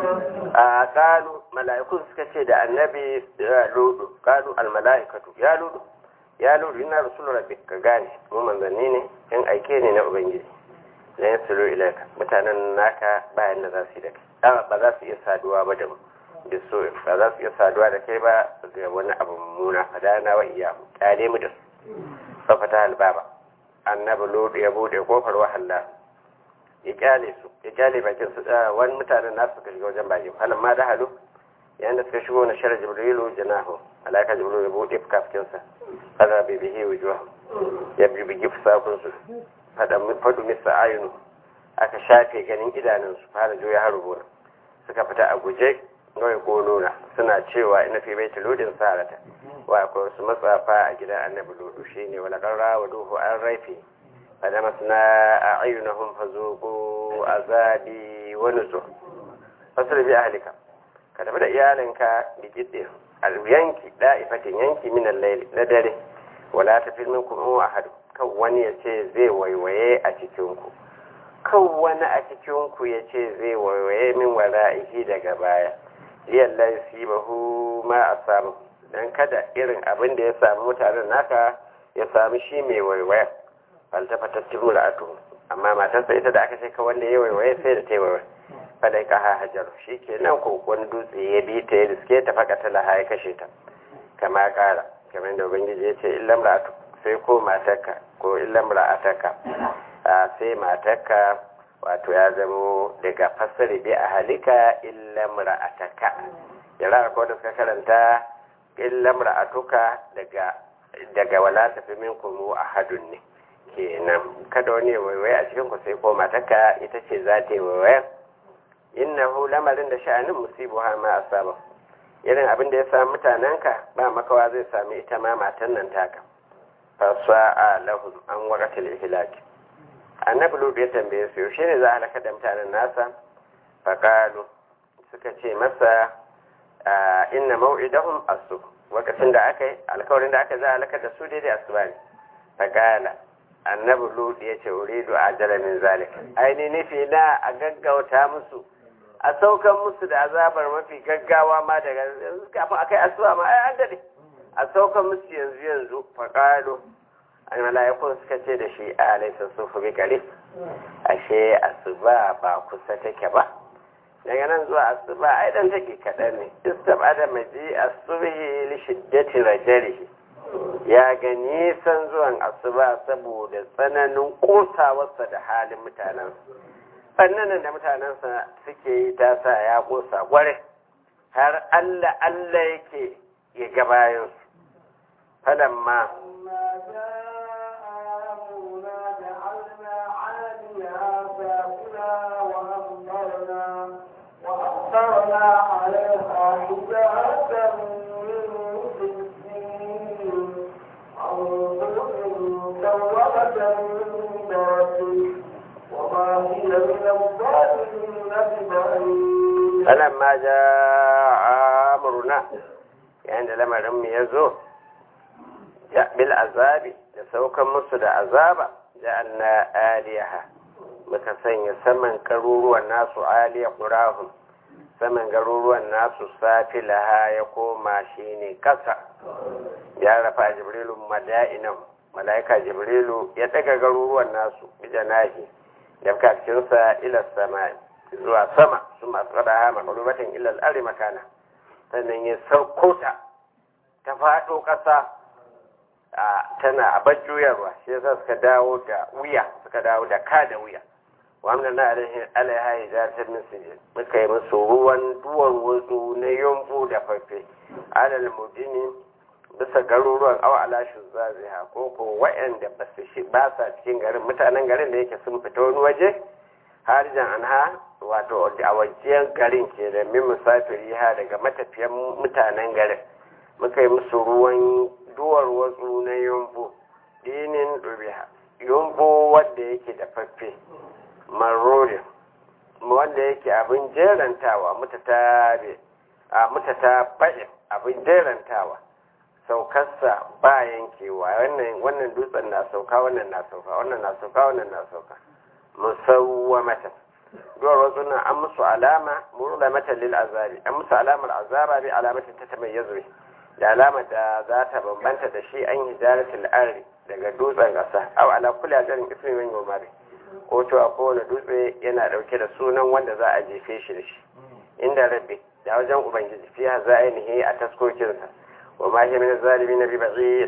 قالوا ملائكun suka ce da annabi ya ludu qalu al malaikatu ya ludu ya ludu ina rasul rabbik ka gane mu manzanni ne in aike ne na ubangiji la yasulu ilaika mutanen naka bayan da za su yi da kai ba za su iya saduwa ba da mu da so ba za su iya saduwa da kai ba ga wani abu mummuna fadana wa iyahu kyale mu da su fa fata al baba annabi ludu ya bude kofar wahalla ya kyale su ya kyale bakin su wani mutanen nasu suka shiga wajen baki halin ma da halu yayin da suka shigo na shara jibrilu janahu alaika jibrilu ya bude fukafukinsa fara bibihi wujuwa ya bibigi fusakun su fadu misa ayinu aka shafe ganin idanunsu fara juya har rubuwa suka fita a guje kawai ko nuna suna cewa ina fi bai tiludin sarata wa akwai wasu matsafa a gidan annabi ludu shine wala qarra wa duhu an raifi فلمسنا أعينهم فذوقوا عذابي ونذر فاصل بأهلك كتبت إيالك بجد الينكي دائفة ينكي من الليل ندري ولا تفل منكم هو أحد كون يتي زي ويوي أتكيونكو كون أتكيونكو يتي زي ويوي من ورائه دقبايا ليلا يصيبه ما أصابه dan kada irin abin da ya samu mutanen naka ya sami shi mai waiwaya faltafatattu mula'atu amma matarsa ita da aka ce ka wanda ya waiwaye sai da ta yi waiwaye fadai ka hajar shi ke nan kokon dutse ya bi ta ya riske ta faka ta laha ya kashe ta kama kara kamar da ubangiji ya ce illam ra'atu sai ko matarka ko illam ra'ataka sai matarka wato ya zamo daga fasari bi a halika illam ra'ataka yara ko da suka karanta illam ra'atuka daga daga wala tafi minkum ahadun ne kenan kada wani waiwaye a cikin ku sai ko mataka ita ce za ta yi waiwaye innahu lamarin da sha'anin musibu ha ma asaba irin abin da ya samu mutanenka ba makawa zai sami ita ma matan nan taka fasa'a lahum an waqatil ihlaki annabi lut ya tambaye su yaushe ne za a halaka da mutanen nasa faqalu suka ce masa inna maw'idahum as-subh lokacin da aka yi alkawarin da aka za a halaka da su daidai asuba ne faqala annabi lut ya ce uridu ajala min zalika aini nufi na a gaggauta musu a saukan musu da azabar mafi gaggawa ma daga yanzu kafin akai asuba ma ai an dade a saukan musu yanzu yanzu faqalu an malaikun suka ce da shi alaysa sufu bi qarib ashe asuba ba kusa take ba daga nan zuwa asuba ai dan take kadan ne istabada maji asubhi li shiddati rajalihi ya ga nisan zuwan asuba saboda tsananin kosawarsa da halin mutanen sannan da mutanensa suke yi ta sa ya kosa gware har Allah Allah yake ya gabayin su falamma وأمطرنا عليها حجارة من سجين مسومة عند ربك وما هي من الظالمين ببعيد فلما جاء أمرنا يعني لما لم يزور جاء بالعذاب يسوكا مصد عذابا جعلنا آليها muka sanya saman garuruwan nasu aliya ƙurahun saman garuruwan nasu safi laha ya koma shi ne ƙasa ya rafa jibrilu mada'inan mala'ika jibrilu ya daga garuruwan nasu bijanahi da kakinsa ila sama zuwa sama su masu ƙadaha makalubatin ilal ari makana sannan ya saukota ta faɗo ƙasa tana a bajjuyarwa shi yasa suka dawo da wuya suka dawo da ka da wuya wannan na alaiha hijartar min sijil muka yi musu ruwan duwan wasu na yumbu da fafe alal mudini bisa garuruwan awa alashin zaziha ko ko wa'anda ba su shi ba sa cikin garin mutanen garin da yake sun fita wani waje harijan anha wato a wajen garin ke da min musafiri ha daga matafiyan mutanen garin muka yi musu ruwan duwar wasu na yumbu dinin rubiha yumbu wanda yake da faffe marorin wanda yake abin jerantawa mutatabe a mutata ba'in abin jerantawa saukarsa ba yankewa wannan wannan dutsen na sauka wannan na sauka wannan na sauka wannan na sauka musawwamata duwar wasu na an musu alama murulamata lil azabi an musu alamar azaba bi alamatin ta tamayyazu da alamar da za ta bambanta da shi an hijaratul arri daga dutsen ƙasa aw ala kulli ajarin ismin min yomari ko to a kowane dutse yana dauke da sunan wanda za a jefe shi da shi inda rabbi da wajen ubangiji fiya za a yi a taskokinsa wa ma shi min zalimi na biba'id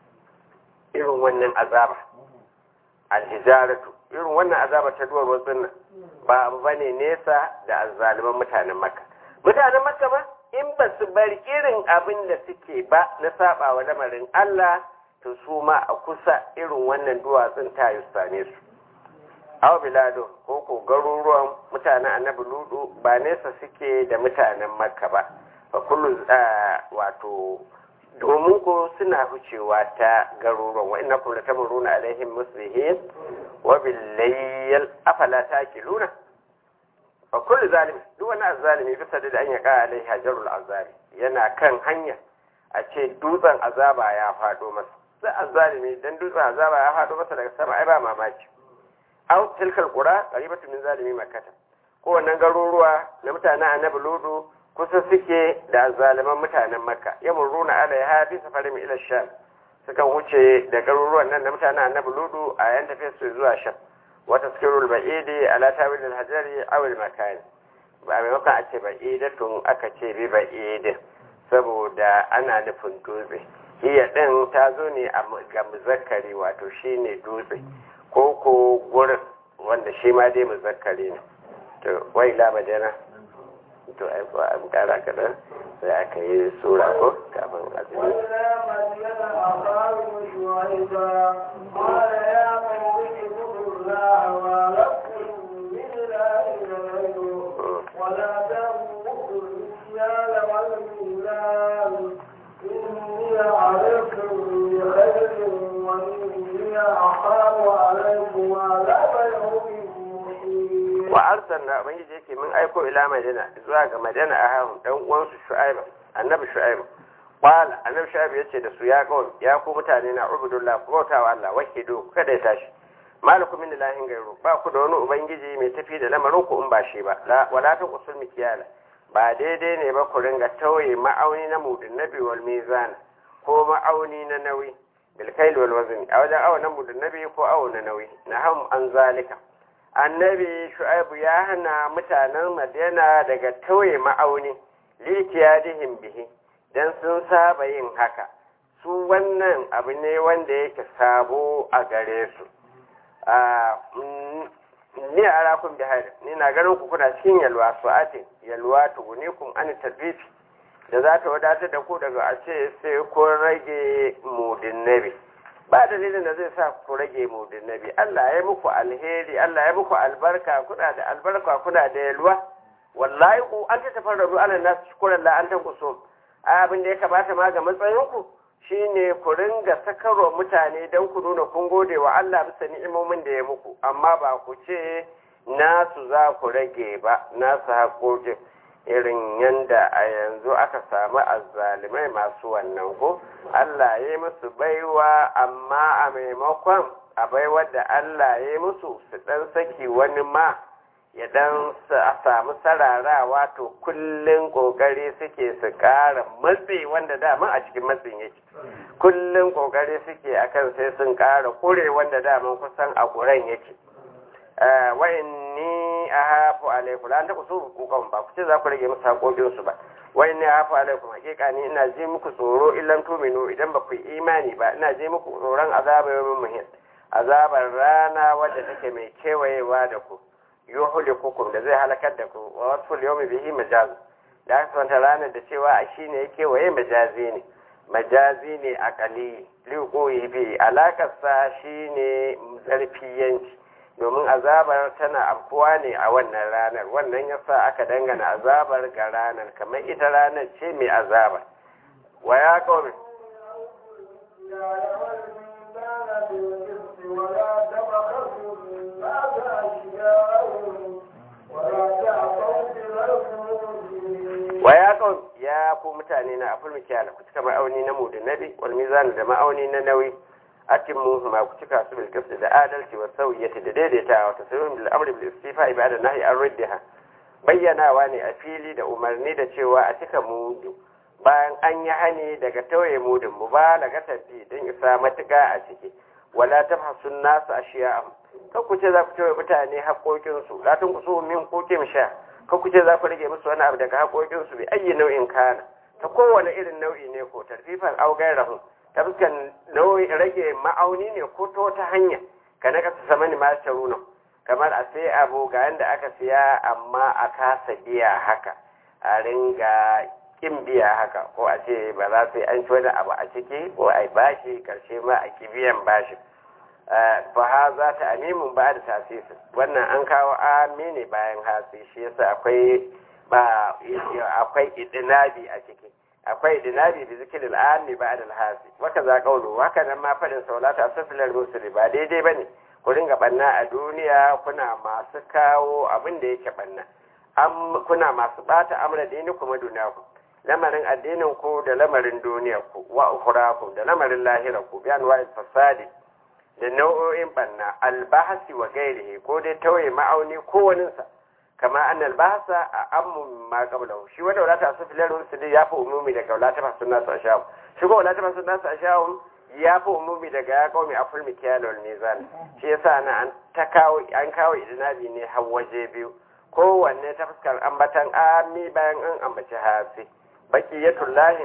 irin wannan azaba alhijaratu irin wannan azaba ta duwar wasu nan ba abu bane nesa da azzaliman mutanen makka mutanen makka ba in ba su bar irin abin da suke ba na saba wa lamarin Allah to su ma a kusa irin wannan duwatsun ta yi same su aw bilado ko ko garuruwan mutanen annabi ludu ba nesa suke da mutanen makka ba fa kullu wato domin ko suna hucewa ta garuruwan wa innakum latamuruna alaihim muslihin wa billayl afala taqiluna fa kullu zalim duk wani azzalimi bisa da an yaka alaihi hajarul azabi yana kan hanya a ce dutsen azaba ya fado masa sai azzalimi dan dutsen azaba ya fado masa daga sama ai ba mamaki aw tilkal qura qaribatu min zalimi makkah ko wannan garuruwa na mutanen annabi ludu kusa suke da zaliman mutanen makka yamuruna alaiha fi safarin ila sham sukan wuce da garuruwan nan na mutanen annabi ludu a yan tafiya su zuwa sham wata skirul ba'idi ala tawil al-hajari aw al-makan ba mai maka a ce ba'idatun aka ce bi ba'idin saboda ana nufin dutse hiya din ta zo ne ga muzakkari wato shine dutse ko ko gurin wanda shi ma dai muzakkari ne to wai la madana to ai ko an kara kada sai aka yi sura ko kafin azumi ولا تنقصوا المكيال والميزان إني عليكم بخير وإني أخاف عليكم عذاب يوم محيط وأرسلنا من يجيك من أيكو إلى مدينة زواج مدينة أهاهم دون وانس شعيب النبي شعيب قال النبي شعيب يتشي دسو يا قوم يا قوم متانينا عبدوا الله قوتا والله وحدوا كده يتاشي malakum min ilahin gairu ba ku da wani ubangiji mai tafi da lamarin ku in ba shi ba wala ta usul mikiyala ba daidai ne ba ku ringa tauye ma'auni na mudin nabi wal mizan ko ma'auni na nawi bil kail wal wazn a wajen awo mudin nabi ko awo na nawi nahum an zalika annabi shu'aibu ya hana mutanen madina daga tauye ma'auni litiyadihim bihi dan sun saba yin haka su wannan abu ne wanda yake sabo a gare su ni a rakun bihar ni na ganin ku kuna cikin yalwa su'atin yalwa tugunikum an tadbifi da za ta wadatar da ku daga a ce sai kun rage mudin nabi ba dalilin da zai sa ku rage mudin nabi Allah ya muku alheri Allah ya muku albarka kuna da albarka kuna da yalwa wallahi ku an ta tafarraru ala nas shukran la an tanqusu abin da ya kamata ma ga matsayin ku shine ku ringa sakarwa mutane don ku nuna kun gode wa Allah bisa ni'imomin da ya muku amma ba ku ce nasu za ku rage ba nasu haƙoƙin irin yanda a yanzu aka samu azzalimai masu wannan ko Allah ya yi musu baiwa amma a maimakon a baiwar da Allah ya yi musu su ɗan saki wani ma ya dan samu sararawa to kullun kokari suke su ƙara matsi wanda dama a cikin matsin yake kullun kokari suke akan sai sun ƙara kure wanda dama kusan a kuren yake wa inni ahafu alaikum lan takusu hukukan ba ku ce za ku rage musu hakokin su ba wa inni ahafu alaikum hakika ni ina ji muku tsoro illan tuminu idan ba ku yi imani ba ina ji muku tsoron azaba yawmin muhin azabar rana wadda take mai kewayewa da ku yuhlikukum da zai halakar da ku wa wasful yawmi bihi majaz da aka santa ranar da cewa a shine yake waye majazi ne majazi ne akali liqoyi bi alakar sa shine zarfiyanci domin azabar tana afkuwa ne a wannan ranar wannan yasa aka dangana azabar ga ranar kamar ita ranar ce mai azabar wa ya qaumi ولا تبخسوا الناس أشياءهم ولا تعصوا في الأرض مفسدين. ويا قوم يا ku mutane na aful mikiyala ku cika ma'auni na mudu nabi wal mizan da ma'auni na nawi atimmu ma ku cika su bil qist da adalci wa sawiyati da daidaitawa ta sayyid bil amri bil istifa ibada nahi an riddaha bayyanawa ne a fili da umarni da cewa a cika mudu bayan an yi hani daga tauye mudun mubalaga tafi don isa matuka a ciki wala tafhasun nasu ashiya'am kan ku ce za ku tauye mutane haƙoƙinsu la tun ku su min kukim sha kan ku ce za ku rage musu wani abu daga haƙoƙinsu bi ayyi nau'in kana ta kowane irin nau'i ne ko tarfifan au gairahu ta fuskan nau'i rage ma'auni ne ko ta wata hanya ka na kasa samani ma sharuna kamar a sai abu ga yanda aka siya amma a kasa biya haka a ringa kin biya haka ko a ce ba za su yi an ci wani abu a ciki ko a yi bashi karshe ma a ki biyan bashi fa ha za ta amimun ba da tasisi wannan an kawo amini bayan hasi shi yasa akwai ba akwai idinabi a ciki akwai idinabi da zikirin ami ba da hasi waka za kaulu haka nan ma fadin saulata asfilar musuli ba daidai bane ku ringa banna a duniya kuna masu kawo abin da yake banna am kuna masu bata amra dini kuma duniya ku lamarin addinin ku da lamarin duniyar ku wa ukhrakum da lamarin lahirar ku biyan wa fasadi da nau'o'in banna albahasi wa gairihi ko dai tauye ma'auni ko waninsa kama an albahasa a ammu ma qablahu shi wanda wala ta asfilar rusuli ya fi umumi daga wala ta sunna su ashawu shi ko wala ta sunna su ashawu ya fi umumi daga ya qaumi aful mikyal wal mizan shi yasa na an ta kawo an kawo idinabi ne har waje biyu kowanne ta fuskar ambatan ami bayan an ambaci hasi baqiyatullahi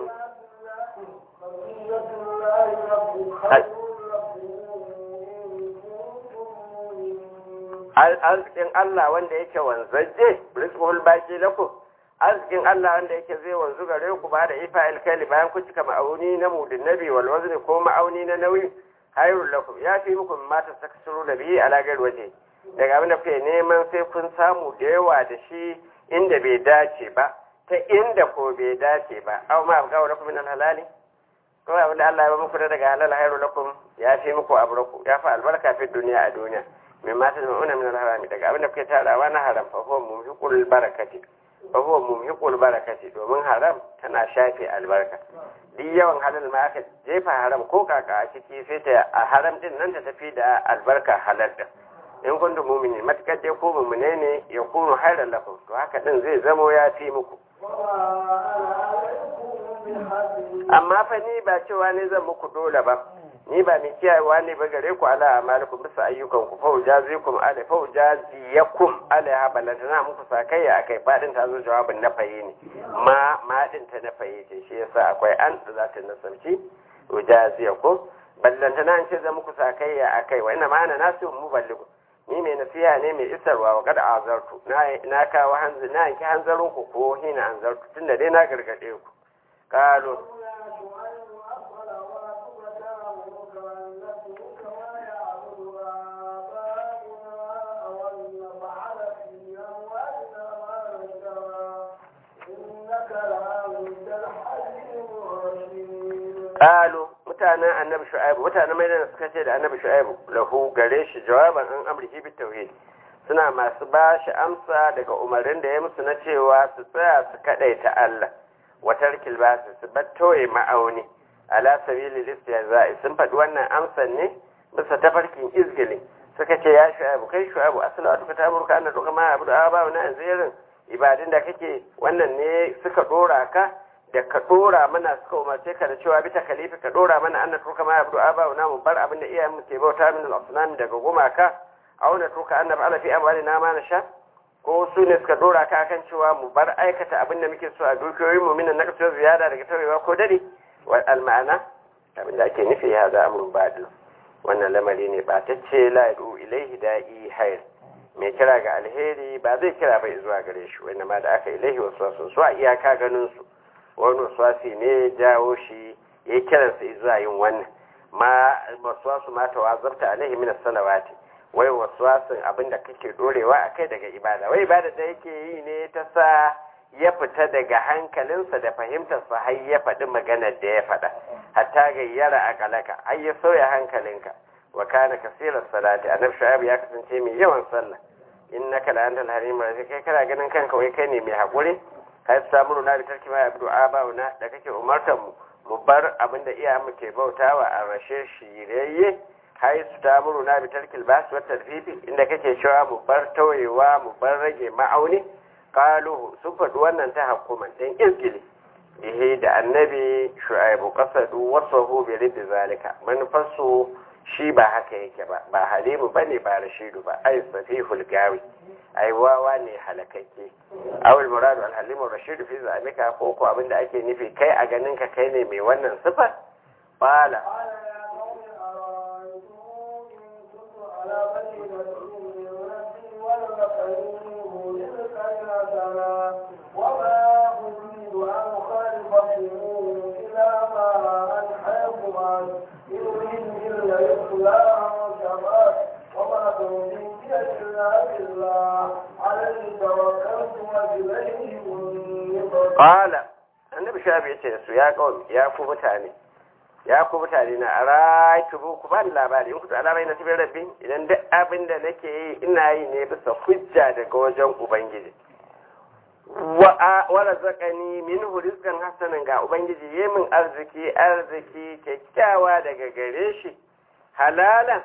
arzikin Allah wanda yake wanzaje rizqul baqi lakum arzikin Allah wanda yake zai wanzu gare ku ba da ifa'il kali bayan ku cika ma'auni na mudin nabi wal wazni ko ma'auni na nawi hayrul lakum ya fi muku mata taksuru da bihi ala gar waje daga abin da kuke neman sai kun samu da yawa da shi inda bai dace ba ta inda ko bai dace ba aw ma ga lakum min halali ko abin da Allah ya ba muku daga halal hayrul lakum ya fi muku abraku ya fa albarka fi duniya a duniya min mata da ma'una min al-harami daga abin da kuke tarawa na haram fa huwa mumhiqul barakati fa huwa mumhiqul barakati domin haram tana shafe albarka duk yawan halal ma aka jefa haram ko kaka a ciki sai ta a haram din nan ta tafi da albarka halal din in kuntum mu'mini matakar dai ko mu'mine ne ya kunu hayran lakum to haka din zai zamo ya fi muku amma fa ni ba cewa ne zan muku dole ba ni ba mai kiyayewa ne ba gare ku ala amalikum bisa ayyukan ku fa ujazikum ala fa ujaziyakum ala balantana muku sakayya akai fadin ta zo jawabin na faye ne ma ma din ta na faye ce shi yasa akwai an da za ta nasarci ujaziyakum ballantana an ce za muku sakayya akai wa ina ma'ana nasu muballigu ni mai nasiha ne mai isarwa wa kada azartu na na kawo hanzu na yanki hanzarin ku ko hina anzartu tunda dai na gargade ku kalu Kalu mutanen annabi shu'aibu mutanen maidana suka ce da annabi shu'aibu lahu gare shi jawaban an amrihi bi tauhid suna masu ba shi amsa daga umarin da ya musu na cewa su tsaya su kadaita Allah wa tarkil basu su battoye ma'auni ala sabili listihza'i sun faɗi wannan amsan ne bisa tafarkin izgili suka ce ya shu'aibu kai shu'aibu asalatu ka taburka anna duka ma abu da ba na zirin ibadin da kake wannan ne suka dora ka da ka dora mana suka umarce ka da cewa bita khalifa ka dora mana anna turka ma abdu aba na mu bar abin da iyayen mu ke bauta min al-asnam daga gumaka aw na turka annab ala fi amwalina ma nasha ko su ne suka dora ka akan cewa mu bar aikata abin da muke so a dukiyoyin mu minan nakasu ziyada daga tarewa ko dare wal al-ma'ana abin da ake nufi ya za amrun badil wannan lamari ne ba ta ce la yadu ilaihi da'i hayr mai kira ga alheri ba zai kira bai zuwa gare shi wanda ma da aka ilaihi wasu wasu su a iyaka ganin su wani waswasi ne jawo shi ya kiransa zuwa yin wannan ma waswasu ma tawazarta alaihi min as-salawati wai waswasin abin da kake dorewa akai daga ibada wai ibada da yake yi ne ta sa ya fita daga hankalinsa da fahimtarsa har ya faɗi maganar da ya faɗa hatta gayyara akalaka har ya sauya hankalinka wa kana kasirar salati annabi shu'aib ya kasance mai yawan sallah innaka la antal halim sai kai kana ganin kanka wai kai ne mai hakuri kai samu na bi tarki ma abdu abauna da kake umartar mu mu bar abinda iyayenmu ke bautawa a rashe shirayye hai su tamuru na bi tarkil bas wa tarfifi inda kake cewa mu bar tawayewa mu bar rage ma'auni qalu sun faɗi wannan ta hukuman dan izgili bihi da annabi shu'aibu qasadu wasahu bi rid zalika manufasu shi ba haka yake ba ba halimu bane ba rashidu ba ai safihul gawi ai wawa ne halakakke awul muradu al halimu rashidu fi zalika ko ko abinda ake nufi kai a ganin ka kai ne mai wannan sifar bala Ƙwala, annabi shafi ya ce da su ya ƙaumi ya ku mutane, ya ku mutane na ara ki ku ba ni labari in kuta alamai na tibin rabbi idan duk abin da nake yi ina yi ne bisa hujja daga wajen Ubangiji. Wa razaqani minhu rizqan hasanan ga Ubangiji yi min arziki arziki kyakkyawa daga gare shi halalan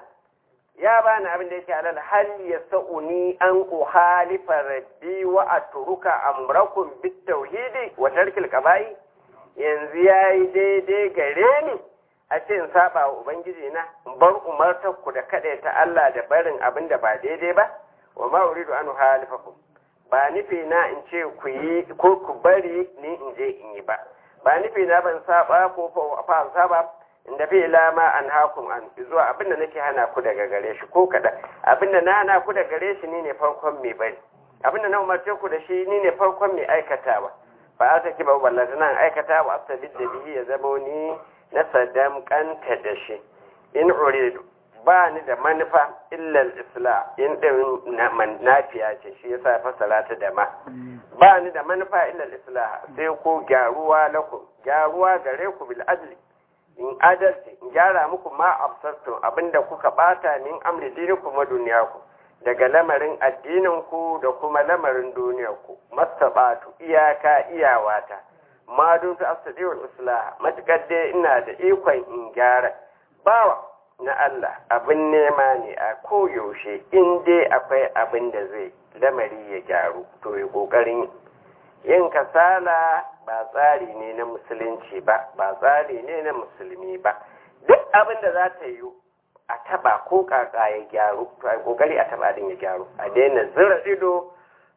ya bani abin da yake halal hal ya sa'uni an uhalifa rabbi wa atruka amrakum bit tauhidi wa tarkil qaba'i yanzu yayi daidai gare ni a ce in saba wa ubangiji na in bar umartar ku da kada ta Allah da barin abin da ba daidai ba wa ma uridu an uhalifakum ba nufi na in ce ku yi ko ku bari ni in je in yi ba ba nufi na ban saba ko fa saba inda fi lama an hakum an zuwa abinda nake hana ku daga gare shi ko kada abinda na hana ku daga gare shi ni ne farkon mai bari abinda na umarce ku da shi ni ne farkon mai aikatawa ba a saki ba wallahi nan aikatawa asabid da bihi ya zama ni na sadam kanta da shi in uridu ba ni da manufa illa al-islah in din nafiya ce shi yasa fasara ta da ma ba ni da manufa illa al-islah sai ko gyaruwa lakum gyaruwa gare ku bil adli in adalci in gyara muku ma absartum abinda kuka bata min amri dinikum wa dunyakum daga lamarin addininku da kuma lamarin duniyarku mastabatu iyaka iyawata ma dun ta astadiul islah matakar dai ina da ikon in gyara bawa na Allah abin nema ne a koyaushe in dai akwai abin da zai lamari ya gyaru to ya kokarin yin kasala ba tsari ne na musulunci ba ba tsari ne na musulmi ba duk abin da za ta yi a taba ko kaka ya gyaru to a kokari a taba din ya gyaru a daina zira ido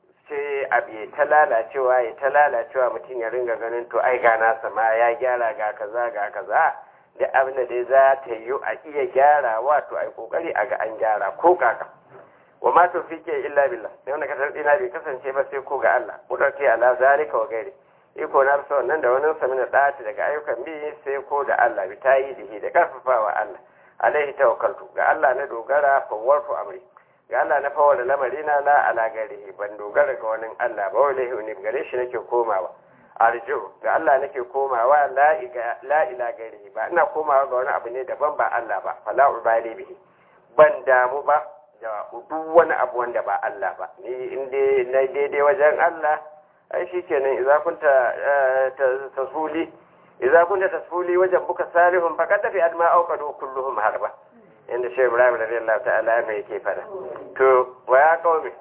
sai abu ya ta lalacewa ya ta lalacewa mutum ya ringa ganin to ai ga nasa ma ya gyara ga kaza ga kaza da abin da dai za ta yi a iya gyarawa to a kokari a ga an gyara ko kaka wa ma tawfiqi illa billah sai wannan kasar dina bai kasance ba sai ko ga Allah kudarti ala zalika wa gairi iko na rasa wannan da wani samina dati daga ayyukan bi sai ko da Allah bi tayi dihi da karfafawa Allah alaihi tawakkaltu ga Allah na dogara fawwartu amri ga Allah na fawwala lamarina la ala gairihi ban dogara ga wani Allah ba wallahi ne gare shi nake komawa arju ga Allah nake komawa la la ila gairihi ba ina komawa ga wani abu ne daban ba Allah ba fala ubali bihi ban damu ba da duk wani abu wanda ba Allah ba ni inda na daidai wajen Allah ai shikenan idza kunta tasuli idza kunta tasuli wajen buka salihun faqad fi adma awqadu kulluhum harba inda Sheikh Ibrahim radiyallahu ta'ala ne yake fada to wa ya qaumi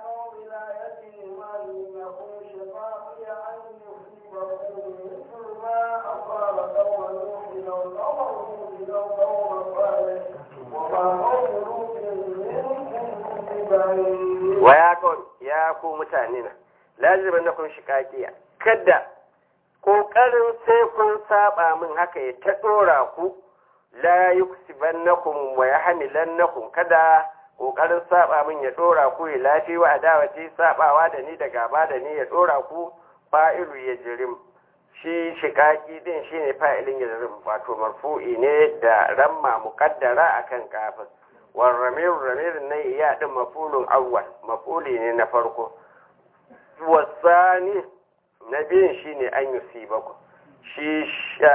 wa ya qaumi ya ku mutane na lazimin na kun shiƙaƙiya kada ƙoƙarin sai kun saba min haka ya ta ɗora ku la yuksibannakum wa yahmilannakum kada ƙoƙarin saba min ya ɗora ku ya lafi wa adawati sabawa da ni da gaba da ni ya ɗora ku fa'ilu ya jirim shi shiƙaƙi din shine fa'ilin ya jirim wato marfu'i ne da ramma muqaddara akan kafin والرمير رمير الني يا دم مفعول أول مفعول ne na farko والثاني نبين shine an yusibaku shi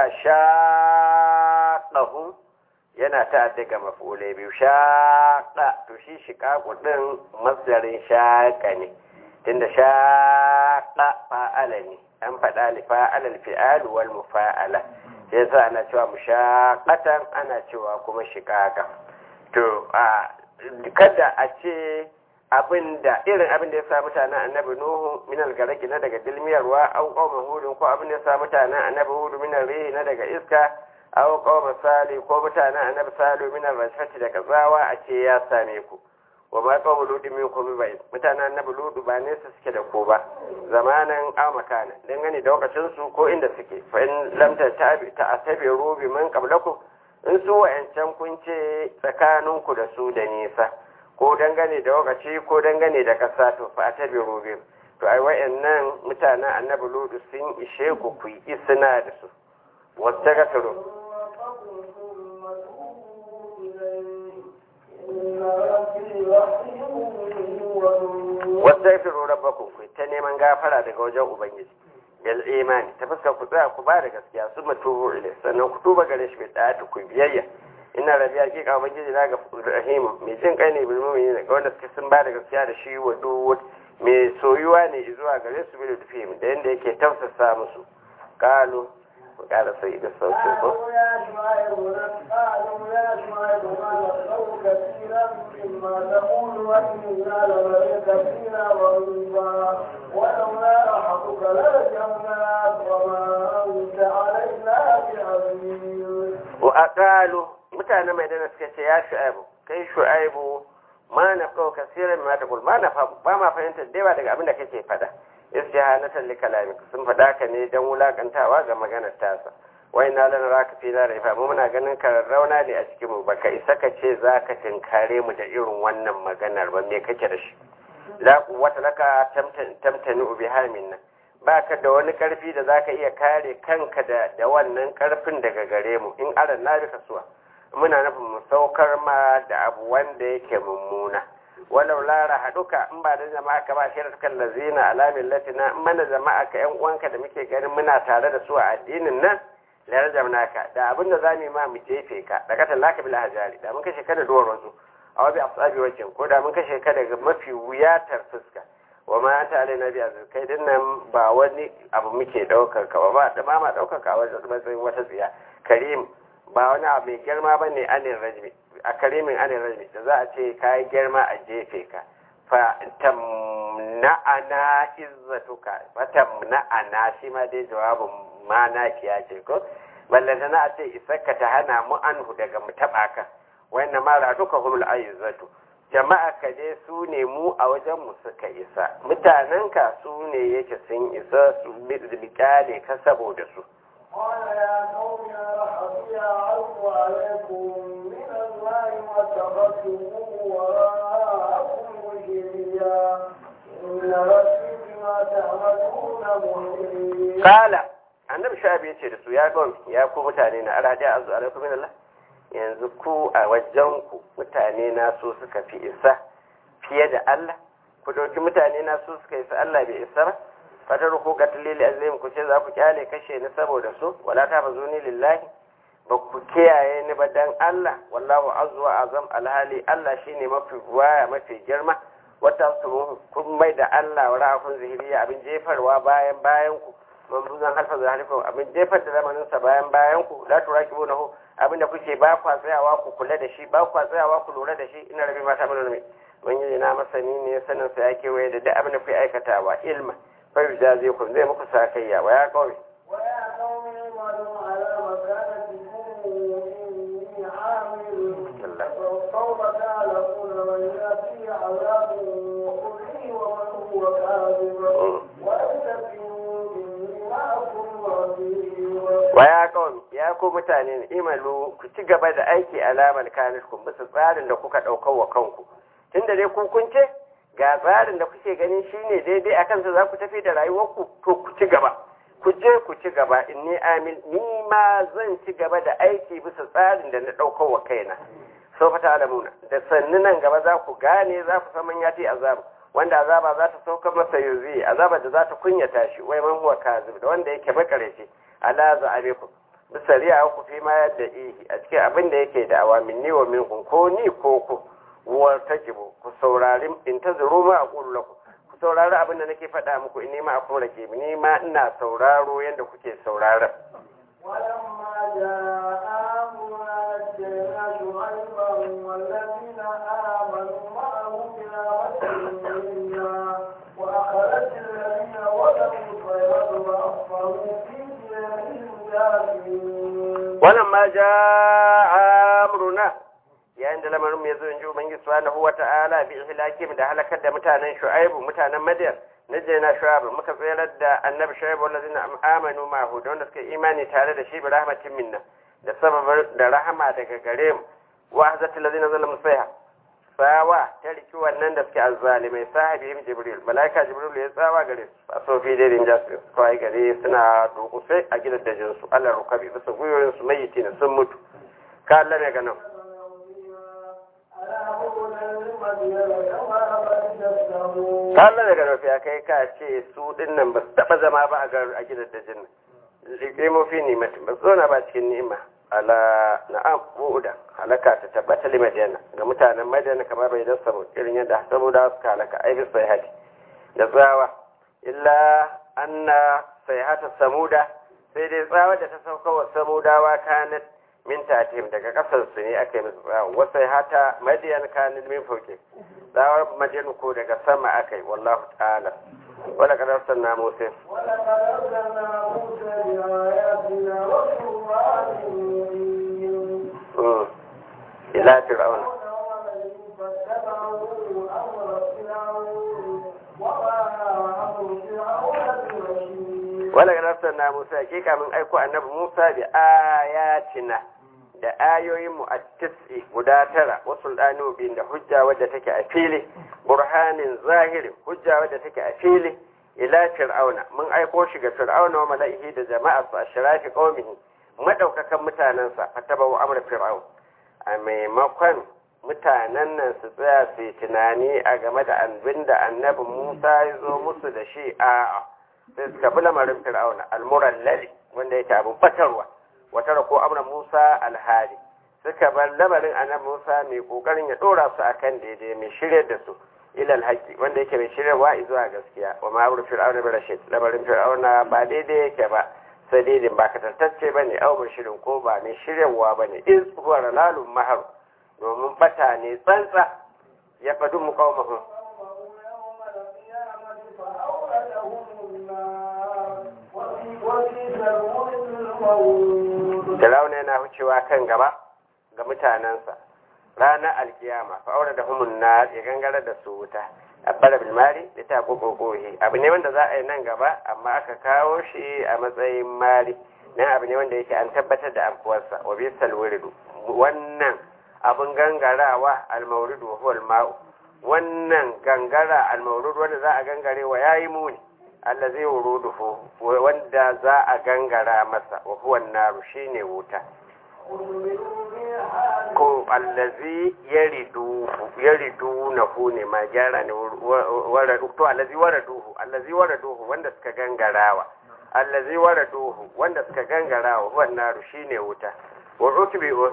shaqahu yana ta daga maf'ulai biyu shaqa to shi shiqaqu din masdarin shaqa ne tunda shaqa fa'ala ne an faɗa li fa'ala al-fi'al wal mufa'ala sai yasa ana cewa mushaqatan ana cewa kuma shiqaqa to a kada a ce abinda irin abin da ya sa mutanen annabi nuhu min al-garaki na daga dilmiyarwa au qawma hudun ko abin da ya sa mutanen annabi hudu min al-rihi na daga iska au qawma salih ko mutanen annabi salih min al-rashati daga zawa a ce ya same ku wa ma qawmu ludu minkum bai mutanen annabi ludu ba ne su suke da ko ba zamanan aw makana dan gane da lokacin su ko inda suke fa in lam ta tabi ta asabiru bi man qablakum in su wa'ancan kun ce tsakaninku da su da nisa ko dangane da lokaci ko dangane da kasa to fa ta bi rubin to ai wa'annan mutanen annabi ludu sun ishe ku ku yi isna da su wata ga taro wata fi rabbakum ku ta neman gafara daga wajen ubangiji bil imani ta fuska ku tsaya ku ba da gaskiya su matubu ilai sannan ku tuba gare shi bai tsaya ku biyayya ina rabi hakika ubangiji na ga rahim mai jin kai ne bil mu'minin ga wanda suke sun ba da gaskiya da shi wa duk mai soyuwa ne zuwa gare su bil tufim da yanda yake tausasa musu qalu ku kara sai da sauki ko ولولا رحمتك لرجمناك وما أنت علينا بعزيز وأقالوا mutane mai dana suka ce ya shu'aibu kai shu'aibu ma na kawo kasirin ma ta ma na ba ma fahimtar da yawa daga abin da kake faɗa isjahanatan li kalamik sun faɗa ka ne dan wulakantawa ga maganar tasa wai na lana raka fi na raifa mu muna ganin ka rauna ne a cikin mu baka isa ka ce zaka tinkare mu da irin wannan maganar ba me kake da shi la quwwata laka tamtanu bi hamin baka da wani karfi da zaka iya kare kanka da da wannan karfin daga gare mu in aran na bi kasuwa muna nufin mu saukar ma da abu wanda yake mummuna walau la rahaduka in ba da jama'a ka ba shirar kan lazina ala millatina in mana jama'a ka yan uwanka da muke ganin muna tare da su a addinin nan la rajamnaka da abin da zamu ma mu jefe ka da katan laka bil hajari da mun kashe ka da duwar wasu a wabi asabi wajen ko da mun kashe ka daga mafi wuyatar fuska wa ma anta alaina bi aziz kai dinnan ba wani abu muke daukar ka ba da ma ma daukar ka wajen wata tsiya karim ba wani abu mai girma ba ne anin rajmi a karimin anin rajmi da za a ce ka yi girma a jefe ka fa tamna'ana izzatuka fa tamna'ana shi ma dai jawabin ma na kiya ce ko ballanta na a ce isakka ta hana mu anhu daga mu taba ka wannan ma raduka humul aizzatu jama'a ka je su ne mu a wajen mu suka isa mutanen ka su ne yake sun isa su bi kyale ka saboda su قال يا قوم رحمي أعرض عليكم من الله واتخذتموه وراءكم وجريا إن ربي بما تعملون محيط قال annabi shabi ya ce da su ya gon ya ku mutane na alhaji azu alaikum min Allah yanzu ku a wajen ku mutane na so suka fi isa fiye da Allah ku dauki mutane na so suka isa Allah bai isa ba fatar ku ga dalili azim ku ce za ku kyale kashe ni saboda su wala ta bazuni lillahi ba ku kiyaye ni ba dan Allah wallahu azza azam alhali Allah shine mafi waya mafi girma wata su kun mai da Allah wa ra'akun zahiriya abin jefarwa bayan bayan ku mambuzan halfa zalikum abin jefar da zamanin sa bayan bayan ku la turakibunahu abin da kuke ba ku tsayawa ku kula da shi ba ku tsayawa ku lura da shi ina rabi mata mana ne wani na masani ne sanin sa yake waye da duk abin da kuke aikatawa ilma فيجازيكم زي مكو ساكيا ويا قومي ويا قوم اعملوا على مكانتكم إني عامل سوف تعلمون من يأتيه عذاب يخزيه ومن هو كاذب ويستبشروا إني معكم رقيب ويا قوم يا ku mutane imalu ku ci gaba da aiki alamar kaninku bisa tsarin da kuka ɗaukar wa kanku tunda dai kun kunce ga tsarin da kuke ganin shine daidai akan sa za ku tafi da rayuwarku to ku ci gaba ku je ku ci gaba inni amin ni ma zan ci gaba da aiki bisa tsarin da na ɗaukar wa kaina sau fata alamuna da sannu nan gaba za ku gane za ku san man yati azab wanda azaba za ta sauka masa yuzi azaba da za ta kunyata shi wai man huwa kazib da wanda yake makareci ala za'abikum bisariya ku fi ma yadda ihi a cikin abin da yake da awamin ni wa minkum ko ni ko ku wa tajibu ku saurari in tazuru ma aqulu lakum ku saurari abin da nake faɗa muku in ma aku rake ni ma ina sauraro yanda kuke saurara ولما جاء أمرنا نجينا شعيبا والذين آمنوا معه برحمة منا وأخرج الذين ظلموا الصيحة وأصبحوا في ديارهم جاثمين ولما جاء أمرنا yayin da lamarin ya zo in ji Ubangiji subhanahu wata'ala bi ihlakim da halakar da mutanen Shu'aibu mutanen Madyan najjayna Shu'aibu muka tsayar da annabi Shu'aibu wallazina amanu ma'ahu da wanda suka imani tare da shi bi rahmatin minna da sababar da rahama daga gare mu wa hazatil ladina zalamu sayha tsawa ta riki wannan da suke azzalimai sahibihim Jibril malaika Jibril ya tsawa gare su a sofi da rin jasu kai gare suna dukusai a gidan dajin su Allah rukabi bisa guyoyin su mayitina sun mutu ka Allah ne ganin Allah daga rufi ya kai ka ce su dinnan ba su taɓa zama ba a gidan dajin liƙe mafi nimatin ba su zauna ba cikin ni'ima ala na'am bu'uda halaka ta tabbata li madina ga mutanen madina kamar bai da samu irin yadda saboda suka halaka ai bi sai hadi da tsawa illa anna sayhata samuda sai dai tsawa da ta sauka wa samudawa kanat min tatihim daga kasar su ne aka yi musu tsawa wa sayhata madiyan kanat min fawqi tsawar madiyan ko daga sama aka yi wallahu ta'ala wala kadar sanna musa ولقد أرسلنا موسى بآياتنا وقرآن مبين ila fir'auna فاتبعوا أمر فرعون وما أمر فرعون برشيد wala kadar sanna musa hakika mun aiko annabi musa bi ayatina da ayoyin mu at-tis'i guda tara wa sultanu bin da hujja wadda take a fili burhanin zahiri hujja wadda take a fili ila fir'auna mun aiko shi ga fir'auna wa mala'ihi da jama'a su ashrafi qaumihi madaukakan mutanansa fatabawu amr fir'aun a maimakon mutanen nan su tsaya su yi tunani a game da abin da annabi Musa ya zo musu da shi a sai suka bi lamarin fir'auna almurallali wanda yake abin fatarwa wata rako amra Musa alhali suka bar lamarin annabi Musa mai kokarin ya dora su akan daidai mai shirye da su ila alhaqi wanda yake mai shiryarwa zuwa gaskiya wa ma amru fir'auna bi rashid lamarin fir'auna ba daidai yake ba sai daidai ba katantacce bane au shirin ko ba mai shiryarwa bane iz huwa lalun mahar domin bata ne tsantsa ya fadu muqawmahum Firauna yana wucewa kan gaba ga mutanensa ranar alkiyama fa'aura da humun na ya gangara da su wuta abbara bilmari da ta kokokohi abu ne wanda za a yi nan gaba amma aka kawo shi a matsayin mari nan abu ne wanda yake an tabbatar da amfuwarsa wa bisal wuridu wannan abin gangarawa almauridu wa huwa alma'u wannan gangara almauridu wanda za a gangare wa yayi muni allazi wuruduhu wanda za a gangara masa wa huwa naru shine wuta ko allazi yaridu yaridunahu ne ma gyara ne waradu to allazi waraduhu allazi waraduhu wanda suka gangarawa allazi waraduhu wanda suka gangarawa huwa naru shine wuta wa rutbi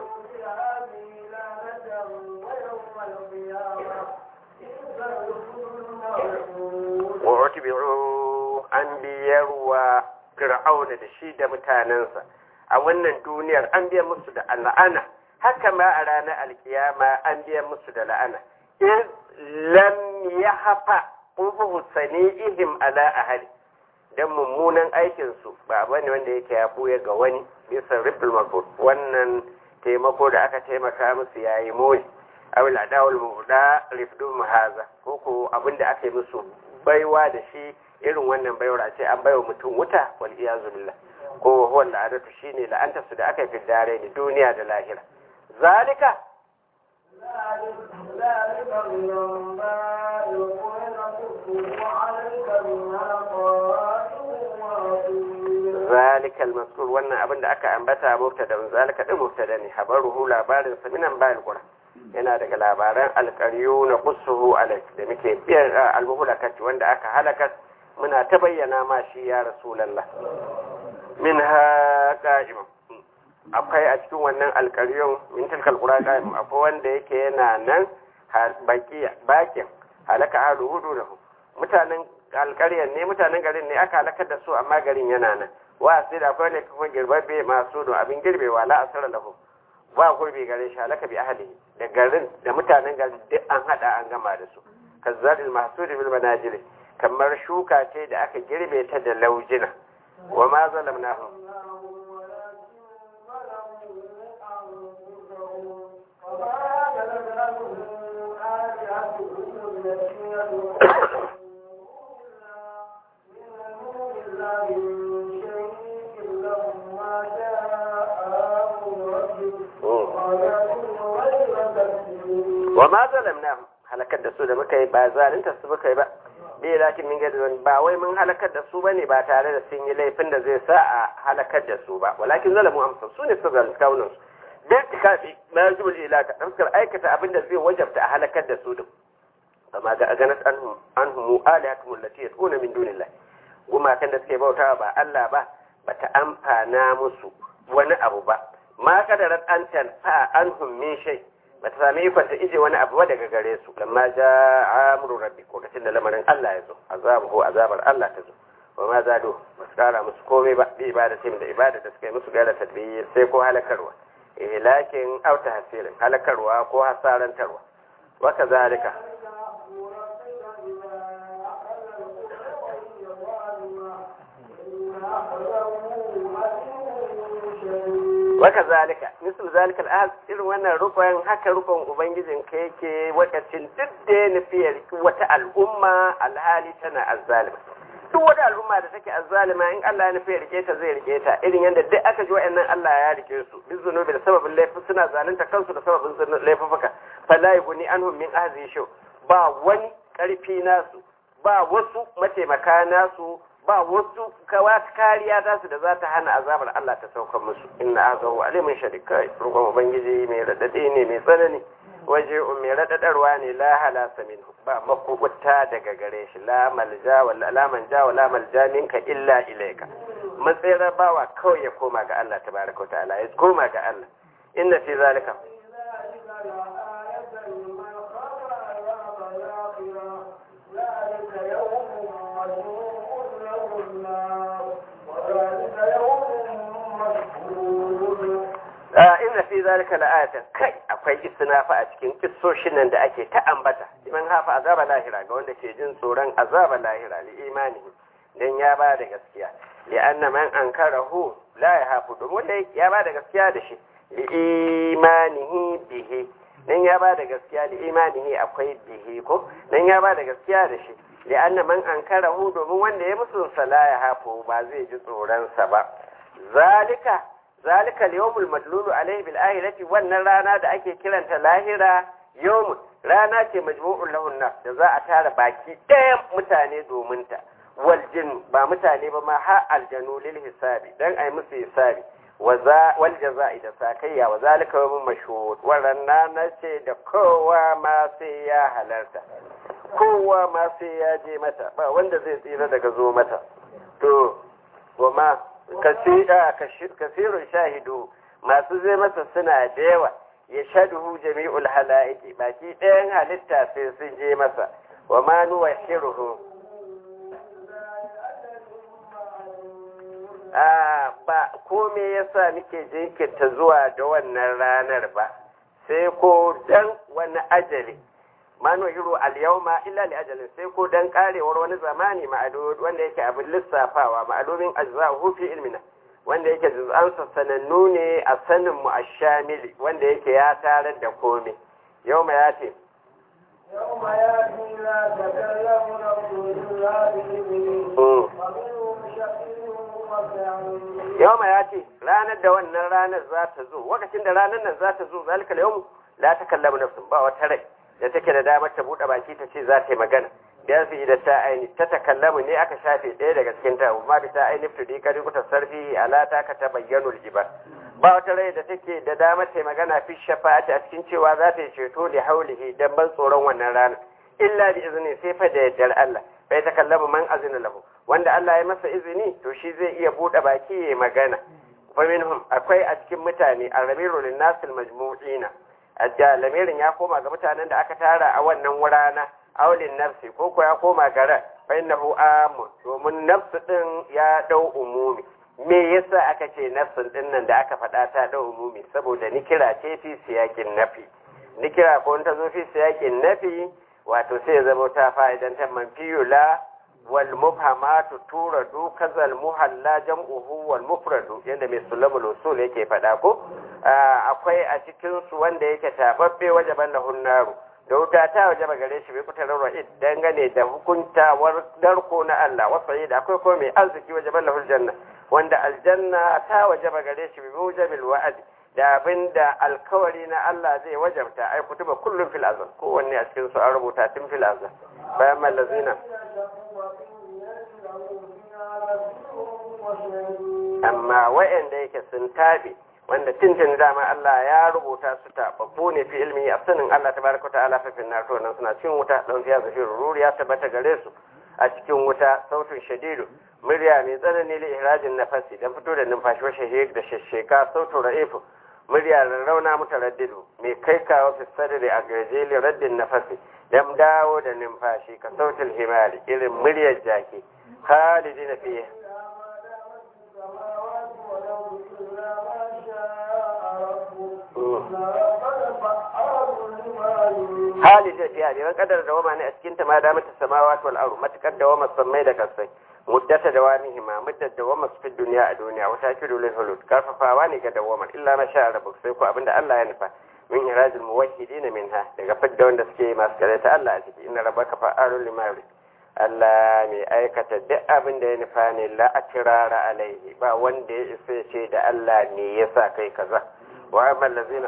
wa rutbi an biyarwa fir'auna da shi da mutanensa a wannan duniyar an biya musu da la'ana haka ma a ranar alkiyama an biya musu da la'ana in lam yahfa qubu sani'ihim ala ahli dan mummunan aikin su ba bane wanda yake ya buya ga wani bisa ribul maqbul wannan taimako da aka taimaka musu yayi muni awil adawul muda rifdu mahaza ko ko abinda aka yi musu baiwa da shi irin wannan baiwar a ce an baiwa mutum wuta wal iyazu billah ko huwa la'adatu shine la'anta su da aka fi dare da duniya da lahira zalika zalika al-mazkur wannan abin da aka ambata mubtada zalika din mubtada ne habaruhu labarin sa minan bayil qura yana daga labaran alqaryu na qussuhu alai da muke biyar al-muhlakat wanda aka halaka muna ta bayyana ma shi ya rasulullah minha qa'im akwai a cikin wannan alqaryun min tilkal qura qa'im akwai wanda yake yana nan baqiya bakin halaka ahlu huduhu mutanen alƙaryar ne mutanen garin ne aka halakar da su amma garin yana nan wa sai da akwai ne kuma girbabe masu don abin girbewa la asara lahu ba gurbi garin shi halaka bi ahli da garin da mutanen garin duk an hada an gama da su kazzadil mahsudi bil manajil kamar shuka ce da aka girbe ta da laujina wa ma zalamnahum wa ma zalamnahum halakar da su da muka yi ba zalunta su muka yi ba bai lakin min gadon ba wai mun halakar da su bane ba tare da sun yi laifin da zai sa a halakar da su ba walakin zalamu amsa su ne su zalunta kaunin su bai tikafi ma yajibul ilaka dan aikata abin da zai wajabta a halakar da su din amma ga aganat anhum anhum alihatuhum allati yad'una min dunillahi kuma kan da suke bautawa ba Allah ba bata amfana musu wani abu ba ma kadarat an tanfa anhum min shay bata sami ikon ta ije wani abu daga gare su lamma ja amru rabbi lokacin da lamarin Allah ya zo azabu azabar Allah ta zo wa ma zado basu kara musu komai ba bi ibadatin da ibada da suka yi musu gara tadbir sai ko halakarwa eh lakin auta hasirin halakarwa ko hasarantarwa wa kazalika waka zalika misal zalika al'az irin wannan rufin haka rufin ubangijin ka yake wakacin duk da ya nufi ya riki wata al'umma alhali tana azzalima duk wata al'umma da take azzalima in Allah ya nufi ya rike ta zai rike ta irin yadda duk aka ji wa'annan Allah ya rike su bin zunubi da sababin laifin suna zalunta kansu da sababin laifuka fala yuguni anhum min ahzi shu ba wani karfi nasu ba wasu mataimaka nasu ba wasu kawa kariya ta su da za ta hana azabar Allah ta saukar musu inna azahu alimin shadika rukun ubangiji mai radade ne mai tsanani waje mai radadarwa ne la halasa minhu ba makubuta daga gare shi la malja wala la manja wala malja minka illa ilaika matsayar bawa kawai ya koma ga Allah tabaraka ta'ala ya koma ga Allah inna fi zalika inna fi zalika la'ayatan kai akwai isnafa a cikin kissoshin nan da ake ta ambata liman hafa azaba lahira ga wanda ke jin tsoron azaba lahira li imani dan ya ba da gaskiya li anna man ankarahu la yahafu domin dai ya ba da gaskiya da shi li imanihi bihi dan ya ba da gaskiya li imanihi akwai bihi ko dan ya ba da gaskiya da shi li anna man ankarahu domin wanda ya musu sala ya hafu ba zai ji tsoron sa ba zalika zalika al-yawmul madlulu alayhi bil ahirati wannan rana da ake kiranta lahira yawmul rana ce majmu'un lahun nas da za a tara baki ɗayan mutane domin ta wal jin ba mutane ba ma ha aljanu lil hisabi dan ai musu hisabi wa za wal jazaa'i da sakayya wa zalika yawmun mashhud wannan rana ce da kowa ma sai ya halarta kowa ma sai ya je mata ba wanda zai tsira daga zo mata to wa ma kasirun shahidu masu zai masa suna da yawa ya shaduhu jami'ul hala'iki baki ɗayan halitta sai sun je masa wa ma nuwa shiruhu a ba kome yasa muke jinkirta zuwa da wannan ranar ba sai ko dan wani ajali manu hiru al-yawma illa li ajalin sai ko dan karewar wani zamani ma'adud wanda yake abin lissafawa ma'alumin ajza'uhu fi ilmina wanda yake juz'ansa sanannu ne a sanin mu ash-shamili wanda yake ya tarar da komai yawma yati yawma yati la takallamu nafsun illa bi idhnihi wa minhum shaqiyyun wa sa'id yawma yati ranar da wannan ranar za ta zo lokacin da ranar nan za ta zo zalika al-yawm la takallamu nafsun ba wata rai da take da damar ta buɗe baki ta ce za ta yi magana da fi da ta aini ta takallamu ne aka shafe ɗaya daga cikin ta amma da ta aini tudi kari kuta sarfi ala ta ka tabayyanul ibar ba wata rai da take da damar ta magana fi shafa'ati a cikin cewa za ta yi ceto da haulihi dan ban tsoron wannan rana illa bi izni sai fa da yaddar Allah bai takallamu man azina lahu wanda Allah ya masa izini to shi zai iya bude baki ya magana fa minhum akwai a cikin mutane aramiru lin nasil majmu'ina ajja lamirin ya koma ga mutanen da aka tara a wannan wurana aulin nafsi ko ko ya koma gara fa innahu amun domin nafsu din ya dau umumi me yasa aka ce nafsun din nan da aka faɗa ta dau umumi saboda nikira ce fi siyakin nafi nikira ko ta zo fi siyakin nafi wato sai ya zama ta fa'idan ta manfiyula wal mubhamatu turadu kazal muhalla jam'uhu wal mufradu yanda mai sulamul usul yake faɗa ko akwai a cikin su wanda yake tababbe wajaban lahun naru da wuta ta wajaba gare shi bai kutar ra'id dangane da hukuntawar darko na Allah wasa da akwai ko mai arziki wajaban lahul janna wanda aljanna ta wajaba gare shi bai wajabil wa'd da abinda alkawari na Allah zai wajabta ai kutuba kullum fil azal kowanne a cikin su an rubuta tun fil azal bayan mallazina amma wa'anda yake sun tabi wanda tintin dama Allah ya rubuta su ta babbu ne fi ilmi a sanin Allah tabaraka ta'ala fa fi nar to nan suna cikin wuta don fiya zafi ruri ya tabbata gare su a cikin wuta sautin shadidu murya mai tsanani li ihrajin nafasi dan fito da numfashi wa shahik da shasheka sautin ra'ifu murya rarrauna mutaraddidu mai kai kawo fi sadri a gajeli raddin nafasi dan dawo da numfashi ka sautin himali irin muryar jaki khalidina fiha hali da fiya ne kadar da wama ne a cikin ta ma da mata samawati wal ardh matakar da wama sammai da kasai muddata da wani hima muddat da wama fi duniya a duniya wata kidu lil hulud karfafawa ne ga dawama illa ma sha rabbuk sai ko abinda Allah ya nufa min irajil muwahhidin minha daga fidda wanda suke masu karanta Allah a ciki inna rabbaka fa'alul lima yurid Allah mai aikata duk abin da ya nufa ne la atirara alaihi ba wanda ya isa ce da Allah ne yasa kai kaza wa amal lazina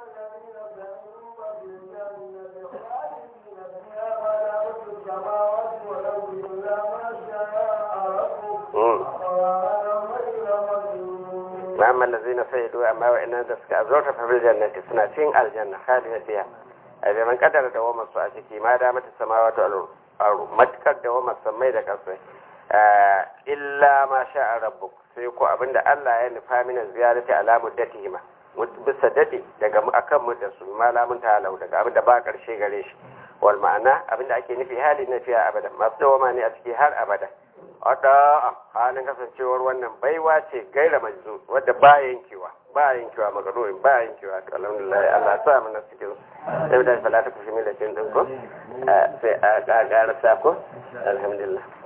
وأما الذين سيدوا أما وإن ذلك أزورت في الجنة سنتين الجنة خالدة فيها أي من قدر دوام السؤال ما دامت السماوات والأرض ما تقدر دوام السماء ذكر إلا ما شاء ربك سيكون أبن الله ينفع من الزيادة على مدتهما bisa dade daga akan muddar su ma lamun ta'alau daga abin da ba karshe gare shi wal ma'ana abin da ake nufi hali na fiya abada masu dawama ne a ciki har abada wata halin kasancewar wannan baiwa ce gaira manzu wadda ba yankewa ba yankewa magadoyin ba yankewa alhamdulillah Allah ya sa mana cikin sai da falata ku shi milakin din ko sai a ga ga rasa ko alhamdulillah